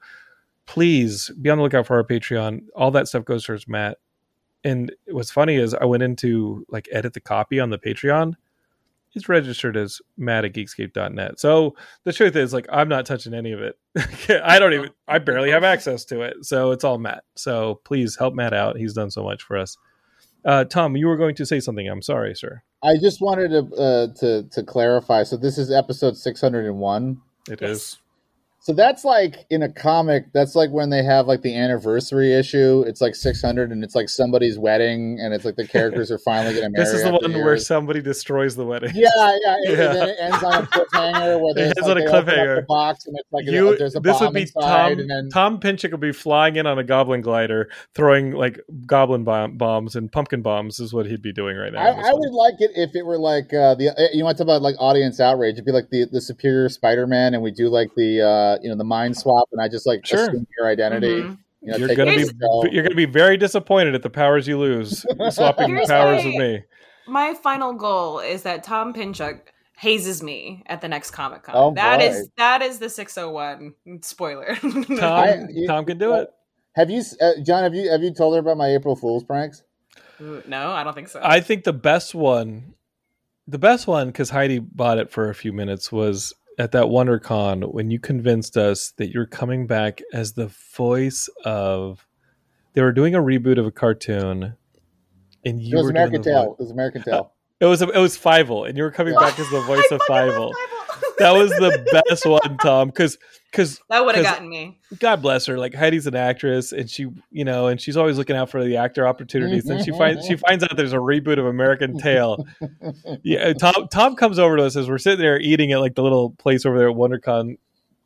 Speaker 2: please be on the lookout for our Patreon. All that stuff goes towards Matt. And what's funny is I went into like edit the copy on the Patreon. It's registered as Matt at Geekscape dot net. So the truth is, like, I'm not touching any of it. I don't even, I barely have access to it. So it's all Matt. So please help Matt out. He's done so much for us. Uh, Tom, you were going to say something. I'm sorry, sir.
Speaker 4: I just wanted to uh, to to clarify. So this is episode six hundred one.
Speaker 2: It
Speaker 3: Yes.
Speaker 2: is.
Speaker 4: So that's like in a comic, that's like when they have like the anniversary issue. It's like six hundred and it's like somebody's wedding and it's like the characters are finally getting married.
Speaker 2: This is the
Speaker 4: after
Speaker 2: one where
Speaker 4: years.
Speaker 2: somebody destroys the wedding.
Speaker 4: Yeah, yeah, it,
Speaker 2: Yeah.
Speaker 4: And then it ends on a cliffhanger where
Speaker 2: It
Speaker 4: there's
Speaker 2: ends
Speaker 4: like,
Speaker 2: on a
Speaker 4: they open up
Speaker 2: cliffhanger.
Speaker 4: the box and it's like
Speaker 2: You,
Speaker 4: there's a
Speaker 2: this
Speaker 4: bomb
Speaker 2: would be
Speaker 4: inside,
Speaker 2: Tom.
Speaker 4: and then
Speaker 2: Tom Pinchuk would be flying in on a goblin glider, throwing like goblin bomb, bombs and pumpkin bombs. Is what he'd be doing right now.
Speaker 4: I,
Speaker 2: in this
Speaker 4: I
Speaker 2: one.
Speaker 4: would like it if it were like uh, the you want to talk about like audience outrage. It'd be like the the Superior Spider-Man, and we do like the uh, you know the mind swap, and I just like
Speaker 2: Sure.
Speaker 4: assume your identity.
Speaker 3: Mhm.
Speaker 4: You know,
Speaker 2: You're
Speaker 4: take
Speaker 2: gonna
Speaker 4: it
Speaker 2: be
Speaker 4: as you go.
Speaker 2: you're gonna be very disappointed at the powers you lose swapping
Speaker 3: Here's
Speaker 2: powers
Speaker 3: my-
Speaker 2: with me.
Speaker 3: My final goal is that Tom Pinchuk hazes me at the next Comic Con.
Speaker 4: Oh,
Speaker 3: that
Speaker 4: boy.
Speaker 3: is that is the six oh one spoiler.
Speaker 2: Tom,
Speaker 4: I- you-
Speaker 2: Tom can do it.
Speaker 4: Have you, uh, John? Have you have you told her about my April Fool's pranks?
Speaker 3: Ooh, no, I don't think so.
Speaker 2: I think the best one, the best one, because Heidi bought it for a few minutes, was at that WonderCon when you convinced us that you're coming back as the voice of. They were doing a reboot of a cartoon, and you
Speaker 4: It was
Speaker 2: were
Speaker 4: American
Speaker 2: doing the
Speaker 4: Tail.
Speaker 2: voice.
Speaker 4: It was American Tail.
Speaker 2: It was it was Fievel, and you were coming
Speaker 4: Yeah.
Speaker 2: back as the voice
Speaker 3: I
Speaker 2: of
Speaker 3: fucking love
Speaker 2: Fievel.
Speaker 3: Fievel.
Speaker 2: That was the best one, Tom, because because
Speaker 3: That would have
Speaker 2: 'cause-
Speaker 3: gotten me.
Speaker 2: God bless her. Like Heidi's an actress, and she, you know, and she's always looking out for the actor opportunities. Then she finds she finds out there's a reboot of American Tail. Yeah, Tom Tom comes over to us as we're sitting there eating at like the little place over there at WonderCon,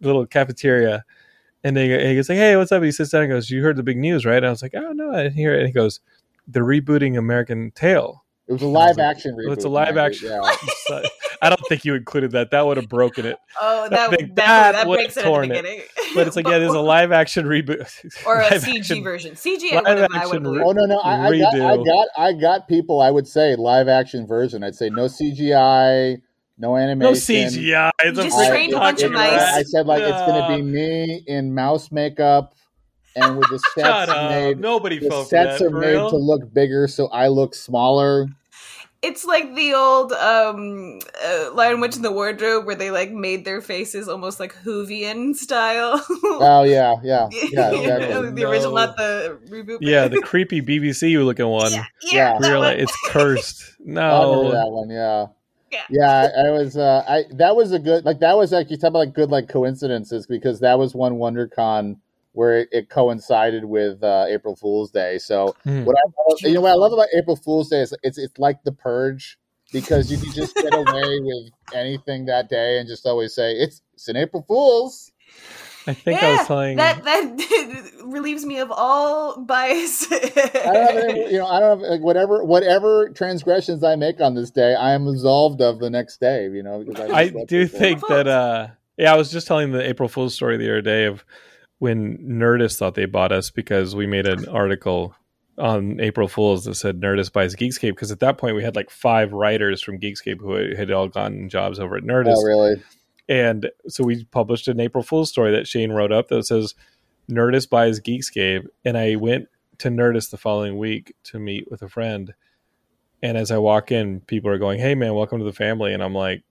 Speaker 2: little cafeteria, and they and he goes like, "Hey, what's up?" And he sits down and goes, "You heard the big news, right?" And I was like, "Oh no, I didn't hear it." And he goes, "They're rebooting American Tail."
Speaker 4: It was a live
Speaker 2: like,
Speaker 4: action reboot.
Speaker 2: Well, it's a live
Speaker 4: man.
Speaker 2: action.
Speaker 4: Yeah.
Speaker 2: I don't think you included that. That would have broken it.
Speaker 3: Oh, that
Speaker 2: I think
Speaker 3: that,
Speaker 2: that
Speaker 3: that
Speaker 2: would
Speaker 3: breaks
Speaker 2: have
Speaker 3: it at the
Speaker 2: torn it.
Speaker 3: beginning.
Speaker 2: But it's like, yeah, there's a live action reboot
Speaker 3: or a
Speaker 2: live
Speaker 3: C G
Speaker 2: action-
Speaker 3: version. C G, I
Speaker 2: live
Speaker 3: would have. I
Speaker 2: action
Speaker 3: would
Speaker 2: re-
Speaker 3: believe.
Speaker 4: Oh no, no, I, I got, I
Speaker 2: Redo.
Speaker 4: got, I got people. I would say live action version. I'd say no C G I, no animation,
Speaker 2: No C G I. It's
Speaker 3: You
Speaker 2: a
Speaker 3: just
Speaker 2: freaking
Speaker 3: trained a bunch of
Speaker 2: documentary.
Speaker 3: mice.
Speaker 4: I said like it's going to be me in mouse makeup and with the sets
Speaker 2: Shut up.
Speaker 4: made.
Speaker 2: Nobody
Speaker 4: The
Speaker 2: fell for
Speaker 4: sets
Speaker 2: that.
Speaker 4: are
Speaker 2: For
Speaker 4: made
Speaker 2: real?
Speaker 4: to look bigger, so I look smaller.
Speaker 3: It's like the old um, uh, Lion Witch in the Wardrobe, where they like made their faces almost like Whovian style.
Speaker 4: Oh yeah, yeah, yeah, exactly.
Speaker 3: the original,
Speaker 2: No.
Speaker 3: not the reboot.
Speaker 2: Yeah, the creepy B B C looking one.
Speaker 3: yeah,
Speaker 4: Yeah.
Speaker 3: yeah,
Speaker 2: Where you're
Speaker 3: that
Speaker 2: like,
Speaker 3: one.
Speaker 2: it's cursed.
Speaker 4: I remember
Speaker 2: No.
Speaker 4: that one. Yeah.
Speaker 3: Yeah.
Speaker 4: Yeah, I, I was. Uh, I that was a good. Like that was actually talk about like good like coincidences because that was one WonderCon where it, it coincided with uh, April Fool's Day. So
Speaker 2: Hmm.
Speaker 4: what I you know what I love about April Fool's Day is it's it's like the Purge because you can just get away with anything that day and just always say it's it's an April Fool's.
Speaker 2: I think I
Speaker 3: Yeah,
Speaker 2: was telling.
Speaker 3: that that relieves me of all bias.
Speaker 4: I don't have any, you know I don't have like whatever whatever transgressions I make on this day I am absolved of the next day. You know because
Speaker 2: I
Speaker 4: just let
Speaker 2: do
Speaker 4: people-
Speaker 2: think that. Uh, yeah, I was just telling the April Fool's story the other day of when Nerdist thought they bought us because we made an article on April Fool's that said Nerdist buys Geekscape because at that point we had like five writers from Geekscape who had all gotten jobs over at Nerdist.
Speaker 4: Oh really?
Speaker 2: And so we published an April Fool's story that Shane wrote up that says Nerdist buys Geekscape. And I went to Nerdist the following week to meet with a friend. And as I walk in, people are going, "Hey man, welcome to the family." And I'm like,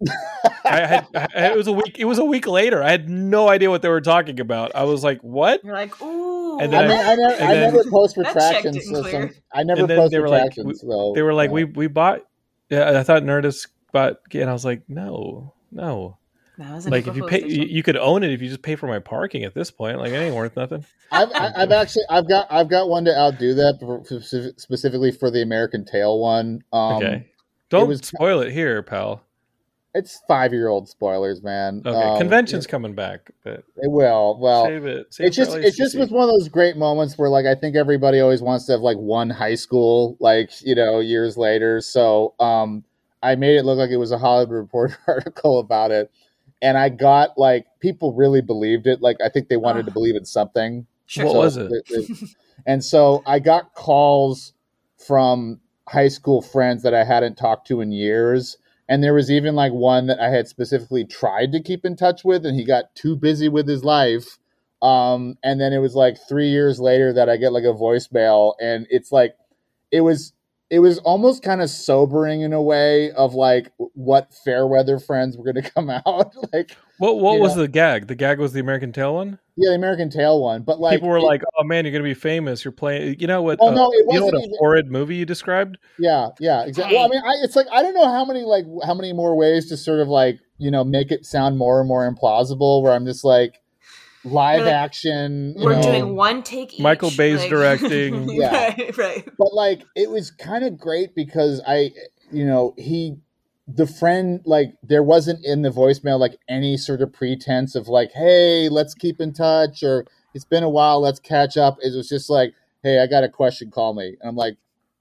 Speaker 2: I had, I, it was a week. It was a week later. I had no idea what they were talking about. I was like, "What?"
Speaker 3: You're like, ooh.
Speaker 2: And
Speaker 4: I
Speaker 2: then
Speaker 4: mean, I never,
Speaker 2: and
Speaker 4: I
Speaker 2: then-
Speaker 4: never post
Speaker 3: That check
Speaker 4: retractions.
Speaker 3: didn't
Speaker 4: So
Speaker 3: clear.
Speaker 4: some, I never
Speaker 2: And then
Speaker 4: post
Speaker 2: they were like,
Speaker 4: retractions. so,
Speaker 2: They were like,
Speaker 4: yeah.
Speaker 2: "We we bought." Yeah, I thought Nerdist bought, and I was like, "No, no."
Speaker 3: That was an
Speaker 2: Like
Speaker 3: April
Speaker 2: if you
Speaker 3: Fool's
Speaker 2: pay,
Speaker 3: Day
Speaker 2: you,
Speaker 3: joke.
Speaker 2: you could own it if you just pay for my parking. At this point, like it ain't worth nothing.
Speaker 4: I've, I- I've actually, I've got, I've got one to outdo that for, for, specifically for the American Tail one. Um,
Speaker 2: Okay, don't
Speaker 4: was-
Speaker 2: spoil it here, pal.
Speaker 4: It's five year old spoilers, man.
Speaker 2: Okay,
Speaker 4: Um,
Speaker 2: convention's coming back, but
Speaker 4: It will. Well,
Speaker 2: save it. Save
Speaker 4: it's just,
Speaker 2: for
Speaker 4: it just
Speaker 2: L A C C.
Speaker 4: was one of those great moments where, like, I think everybody always wants to have like one high school, like you know, years later. So, um, I made it look like it was a Hollywood Reporter article about it. And I got like people really believed it. Like I think they wanted
Speaker 3: Ah.
Speaker 4: to believe in something.
Speaker 3: Sure.
Speaker 2: What
Speaker 4: So
Speaker 2: was it?
Speaker 4: it- and so I got calls from high school friends that I hadn't talked to in years. And there was even like one that I had specifically tried to keep in touch with, and he got too busy with his life. Um, and then it was like three years later that I get like a voicemail, and it's like it was it was almost kind of sobering in a way of like what Fairweather Friends were going to come out. Like,
Speaker 2: What what
Speaker 4: you
Speaker 2: was
Speaker 4: know.
Speaker 2: the gag? The gag was the American Tail one.
Speaker 4: yeah, the American Tail one, but like
Speaker 2: People were
Speaker 4: it-
Speaker 2: like, "Oh man, you're gonna be famous. You're playing." You know what?
Speaker 4: Well,
Speaker 2: uh,
Speaker 4: no, it
Speaker 2: you know what
Speaker 4: wasn't
Speaker 2: a
Speaker 4: even-
Speaker 2: horrid movie you described?
Speaker 4: yeah, yeah, exactly. Well, I mean, I, it's like I don't know how many like how many more ways to sort of like you know make it sound more and more implausible. Where I'm just like live
Speaker 3: You're like,
Speaker 4: action. you
Speaker 3: We're
Speaker 4: know,
Speaker 3: doing one take each.
Speaker 2: Michael Bay's directing.
Speaker 4: Yeah.
Speaker 3: Right, right.
Speaker 4: but like it was kind of great because I, you know, he, the friend, like there wasn't in the voicemail like any sort of pretense of like, hey, let's keep in touch, or it's been a while, let's catch up. It was just like, hey, I got a question, call me. And I'm like,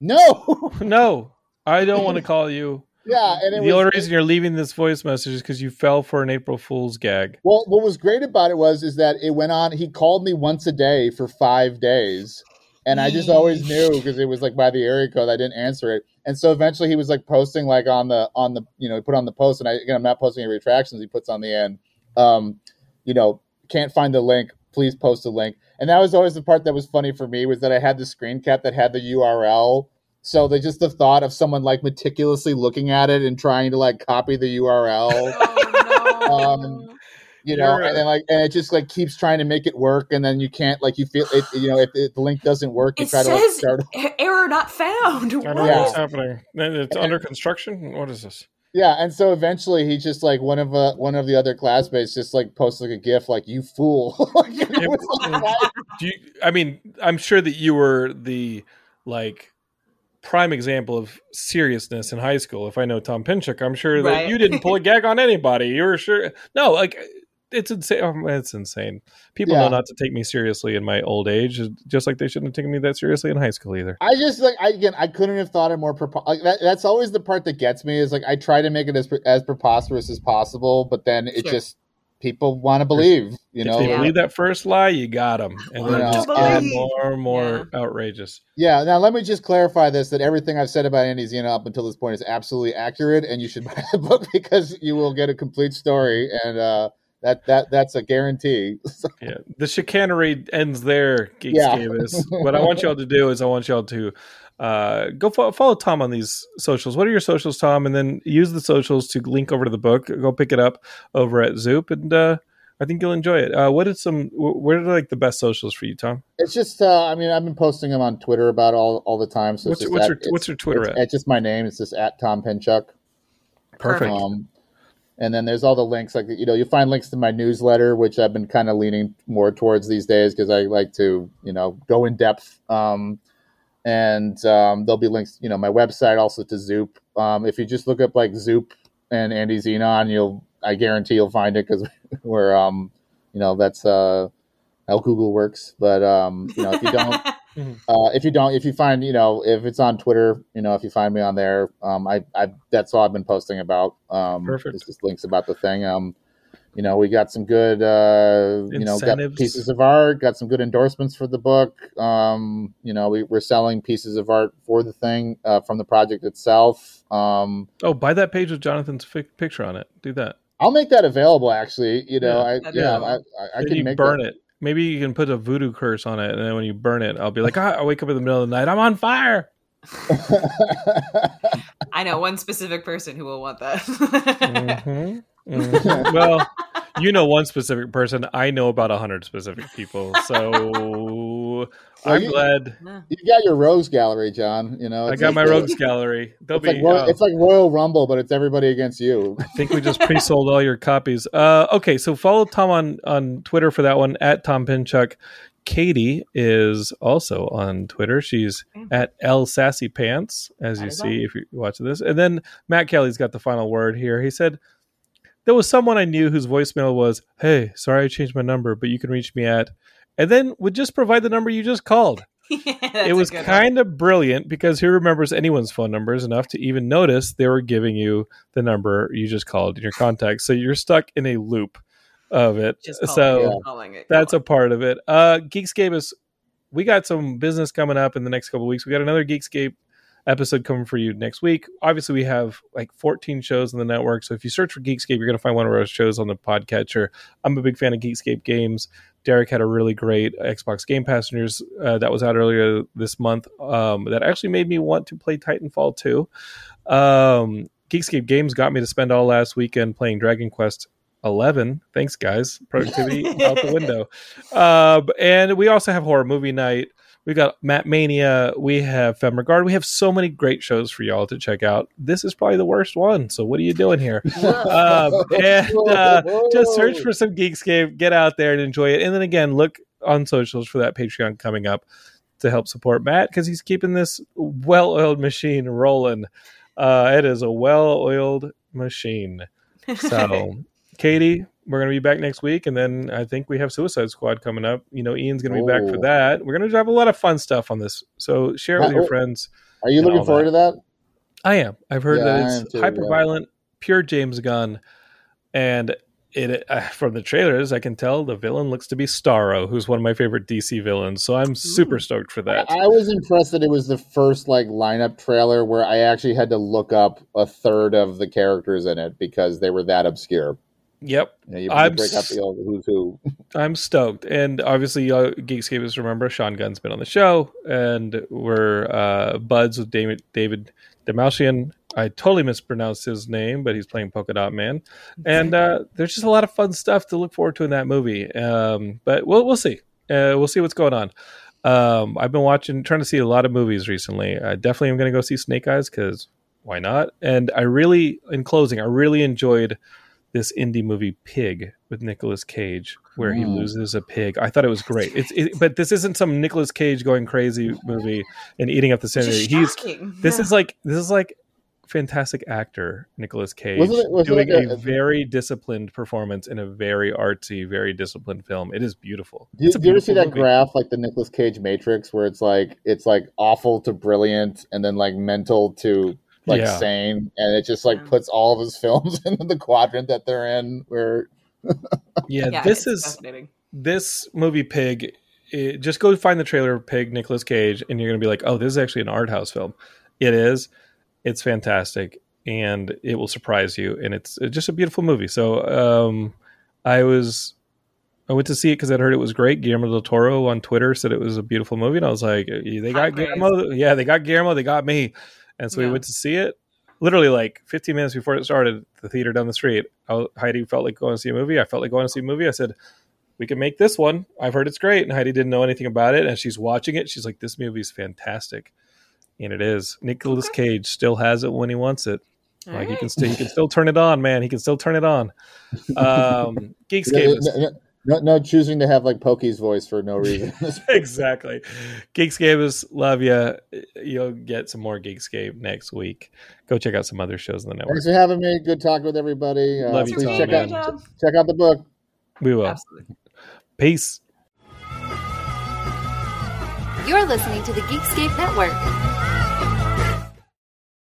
Speaker 4: no,
Speaker 2: No, I don't want to call you.
Speaker 4: yeah. And it
Speaker 2: The
Speaker 4: was,
Speaker 2: only reason you're leaving this voice message is because you fell for an April Fool's gag.
Speaker 4: well, what was great about it was is that it went on. He called me once a day for five days, and I just always knew because it was like by the area code. I didn't answer it, and so eventually he was like posting like on the on the you know he put on the post, and I again I'm not posting any retractions. He puts on the end, um, you know, can't find the link. Please post a link, and that was always the part that was funny for me was that I had the screen cap that had the U R L. So they just the thought of someone like meticulously looking at it and trying to like copy the U R L.
Speaker 3: Oh, no.
Speaker 4: Um, you know,
Speaker 2: You're-
Speaker 4: and then like, and it just like keeps trying to make it work, and then you can't like you feel it. You know, if, if the link doesn't work, you
Speaker 3: It
Speaker 4: try to like
Speaker 3: says
Speaker 4: start.
Speaker 3: "E- error not found.
Speaker 2: I don't know
Speaker 4: Yeah.
Speaker 2: what's happening. It's under construction. What is this?
Speaker 4: Yeah, and so eventually he just like one of uh, one of the other classmates just like posts like a gif like you fool. Like, it was like,
Speaker 2: Do you, I mean, I'm sure that you were the like prime example of seriousness in high school. If I know Tom Pinchuk, I'm sure that
Speaker 3: Right.
Speaker 2: you didn't pull a gag on anybody. You were sure. No, like it's insane. Oh, it's insane. People
Speaker 4: Yeah.
Speaker 2: know not to take me seriously in my old age, just like they shouldn't have taken me that seriously in high school either.
Speaker 4: I just like I, again, I couldn't have thought it more. Prepo- like that, that's always the part that gets me is like I try to make it as as preposterous as possible, but then it
Speaker 3: Sure.
Speaker 4: just people want to believe, you know.
Speaker 2: If they
Speaker 3: Yeah.
Speaker 2: believe that first lie, you got them, and then
Speaker 4: Want
Speaker 2: it just
Speaker 3: to
Speaker 2: get
Speaker 3: believe.
Speaker 2: more and more outrageous.
Speaker 4: Yeah. Now let me just clarify this: that everything I've said about Andy Zena up until this point is absolutely accurate, and you should buy the book because you will get a complete story, and uh, that that that's a guarantee.
Speaker 2: Yeah, the chicanery ends there, Geeks
Speaker 4: Yeah.
Speaker 2: Gavis. What I want y'all to do is I want y'all to uh, go fo- follow Tom on these socials. What are your socials, Tom? And then use the socials to link over to the book. Go pick it up over at Zoop, and uh, I think you'll enjoy it. Uh, what is some? wh- What are like the best socials for you, Tom?
Speaker 4: It's just, uh, I mean, I've been posting them on Twitter about all all the time. So
Speaker 2: What's
Speaker 4: it's
Speaker 2: your-
Speaker 4: just
Speaker 2: what's
Speaker 4: at-
Speaker 2: your- what's
Speaker 4: it's-
Speaker 2: your Twitter
Speaker 4: it's,
Speaker 2: at?
Speaker 4: It's just my name. It's just at Tom Pinchuk.
Speaker 2: Perfect.
Speaker 4: Um, and then there's all the links, like, you know, you find links to my newsletter, which I've been kind of leaning more towards these days because I like to, you know, go in depth. Um, and um, there'll be links, you know, my website also to Zoop. Um, if you just look up like Zoop and Andy Xenon, you'll, I guarantee you'll find it because we're, um, you know, that's uh, how Google works. But um, you know, if you don't. Uh, if you don't, if you find, you know, if it's on Twitter, you know, if you find me on there, um, I, I, that's all I've been posting about. Um,
Speaker 2: Perfect.
Speaker 4: It's just links about the thing. Um, you know, we got some good, uh, you know, got
Speaker 2: Incentives.
Speaker 4: pieces of art, got some good endorsements for the book. Um, you know, we, we're selling pieces of art for the thing, uh, from the project itself. Um,
Speaker 2: Oh, buy that page with Jonathan's fi- picture on it. Do that.
Speaker 4: I'll make that available actually, you know,
Speaker 2: Yeah.
Speaker 4: I,
Speaker 3: That'd
Speaker 4: yeah,
Speaker 3: be
Speaker 4: I,
Speaker 3: cool.
Speaker 4: I, I
Speaker 2: Then
Speaker 4: can
Speaker 2: you
Speaker 4: make
Speaker 2: burn
Speaker 4: that.
Speaker 2: it. Maybe you can put a voodoo curse on it, and then when you burn it, I'll be like, ah, I wake up in the middle of the night, I'm on fire.
Speaker 3: I know one specific person who will want that.
Speaker 2: Mhm. Mhm. Well, you know one specific person. I know about a hundred specific people. So I'm
Speaker 4: you-
Speaker 2: glad
Speaker 4: You got your rogues gallery, John, you know,
Speaker 2: I
Speaker 4: it's
Speaker 2: got
Speaker 4: like
Speaker 2: my
Speaker 4: the-
Speaker 2: rogues gallery. They'll
Speaker 4: It's like,
Speaker 2: be.
Speaker 4: Royal,
Speaker 2: oh,
Speaker 4: it's like Royal Rumble, but it's everybody against you.
Speaker 2: I think we just pre-sold all your copies. Uh, okay, so follow Tom on on Twitter for that one at Tom Pinchuk. Katie is also on Twitter. She's at L Sassy Pants, as
Speaker 3: That
Speaker 2: you
Speaker 3: is
Speaker 2: see if you watch this. And then Matt Kelly's got the final word here. He said, there was someone I knew whose voicemail was, hey, sorry I changed my number, but you can reach me at, and then would just provide the number you just called. It was kind of brilliant because who remembers anyone's phone numbers enough to even notice they were giving you the number you just called in your contacts. So you're stuck in a loop of it.
Speaker 3: Just calling
Speaker 2: So
Speaker 3: it, calling it,
Speaker 2: that's a
Speaker 3: calling
Speaker 2: part of it. Uh, Geekscape is, we got some business coming up in the next couple of weeks. We got another Geekscape episode coming for you next week. Obviously, we have like fourteen shows on the network. So if you search for Geekscape, you're going to find one of our shows on the podcatcher. I'm a big fan of Geekscape games. Derek had a really great Xbox Game Pass news uh, that was out earlier this month um, that actually made me want to play Titanfall two. Um, Geekscape Games got me to spend all last weekend playing Dragon Quest eleven. Thanks, guys. Productivity out the window. Um, and we also have Horror Movie Night. We got Matt Mania. We have Femme Regard. We have so many great shows for y'all to check out. This is probably the worst one. So what are you doing here? um, and uh, just search for some Geekscape. Get out there and enjoy it. And then again, look on socials for that Patreon coming up to help support Matt because he's keeping this well-oiled machine rolling. Uh, it is a well-oiled machine. So, Katie, we're going to be back next week, and then I think we have Suicide Squad coming up. You know, Ian's going to be back for
Speaker 4: Oh.
Speaker 2: that. We're going to have a lot of fun stuff on this. So share it with your
Speaker 4: Uh,
Speaker 2: friends.
Speaker 4: Are you
Speaker 2: and
Speaker 4: looking
Speaker 2: all
Speaker 4: forward to that?
Speaker 2: I am. I've heard
Speaker 4: Yeah,
Speaker 2: that
Speaker 4: I am
Speaker 2: it's
Speaker 4: too,
Speaker 2: hyper
Speaker 4: yeah.
Speaker 2: violent, pure James Gunn, and it uh, from the trailers I can tell the villain looks to be Starro, who's one of my favorite D C villains. So I'm super stoked for that.
Speaker 4: I was impressed that it was the first like lineup trailer where I actually had to look up a third of the characters in it because they were that obscure.
Speaker 2: Yep.
Speaker 4: You know, you, you
Speaker 2: I'm
Speaker 4: break up
Speaker 2: s-
Speaker 4: the old who's who.
Speaker 2: I'm stoked. And obviously, uh, Geekscapists remember Sean Gunn's been on the show, and we're uh, buds with David, David Demalchian. I totally mispronounced his name, but he's playing Polka Dot Man. And uh, there's just a lot of fun stuff to look forward to in that movie. Um, but we'll, we'll see. Uh, we'll see what's going on. Um, I've been watching, trying to see a lot of movies recently. I definitely am going to go see Snake Eyes because why not? And I really, in closing, I really enjoyed this indie movie Pig with Nicolas Cage, where he
Speaker 4: Mm.
Speaker 2: loses a pig. I thought it was great. It's it, but this isn't some Nicolas Cage going crazy movie and eating up the
Speaker 3: Which
Speaker 2: scenery.
Speaker 3: is
Speaker 2: He's
Speaker 3: shocking.
Speaker 2: this is like this is like fantastic actor, Nicolas Cage,
Speaker 4: Wasn't it- was it
Speaker 2: doing
Speaker 4: like
Speaker 2: a,
Speaker 4: a-
Speaker 2: very disciplined performance in a very artsy, very disciplined film. It is beautiful.
Speaker 4: Do you,
Speaker 2: It's a
Speaker 4: do you ever see
Speaker 2: beautiful
Speaker 4: that
Speaker 2: movie.
Speaker 4: graph, like the Nicolas Cage Matrix, where it's like it's like awful to brilliant, and then like mental to like
Speaker 2: Yeah.
Speaker 4: sane, and it just like
Speaker 3: Yeah.
Speaker 4: puts all of his films into the quadrant that they're in. Where
Speaker 2: Yeah,
Speaker 3: Yeah,
Speaker 2: this
Speaker 3: it's
Speaker 2: is
Speaker 3: fascinating.
Speaker 2: this movie Pig. It, just go find the trailer of Pig, Nicolas Cage, and you're gonna be like, oh, this is actually an art house film. It is. It's fantastic, and it will surprise you. And it's, it's just a beautiful movie. So um, I was, I went to see it because I'd heard it was great. Guillermo del Toro on Twitter said it was a beautiful movie, and I was like, they
Speaker 3: High
Speaker 2: got
Speaker 3: praise.
Speaker 2: Guillermo, yeah, they got Guillermo, they got me, and so
Speaker 3: Yeah.
Speaker 2: we went to see it. Literally, like fifteen minutes before it started, the theater down the street. I, Heidi felt like going to see a movie. I felt like going to see a movie. I said, we can make this one. I've heard it's great. And Heidi didn't know anything about it. And she's watching it. She's like, this movie is fantastic. And it is. Nicolas Cage still has it when he wants it.
Speaker 3: All
Speaker 2: Like he
Speaker 3: right.
Speaker 2: can still, he can still turn it on, man. He can still turn it on. Um, Geekscape is
Speaker 4: no, no, no choosing to have like Pokey's voice for no reason.
Speaker 2: exactly. Geekscape is love you. You'll get some more Geekscape next week. Go check out some other shows on the network.
Speaker 4: Thanks for having me. Good talking with everybody. Uh,
Speaker 2: Love you,
Speaker 4: please
Speaker 2: Tom,
Speaker 4: check
Speaker 2: man.
Speaker 4: out check out the book.
Speaker 2: We will.
Speaker 3: Absolutely.
Speaker 2: Peace.
Speaker 5: You're listening to the Geekscape Network.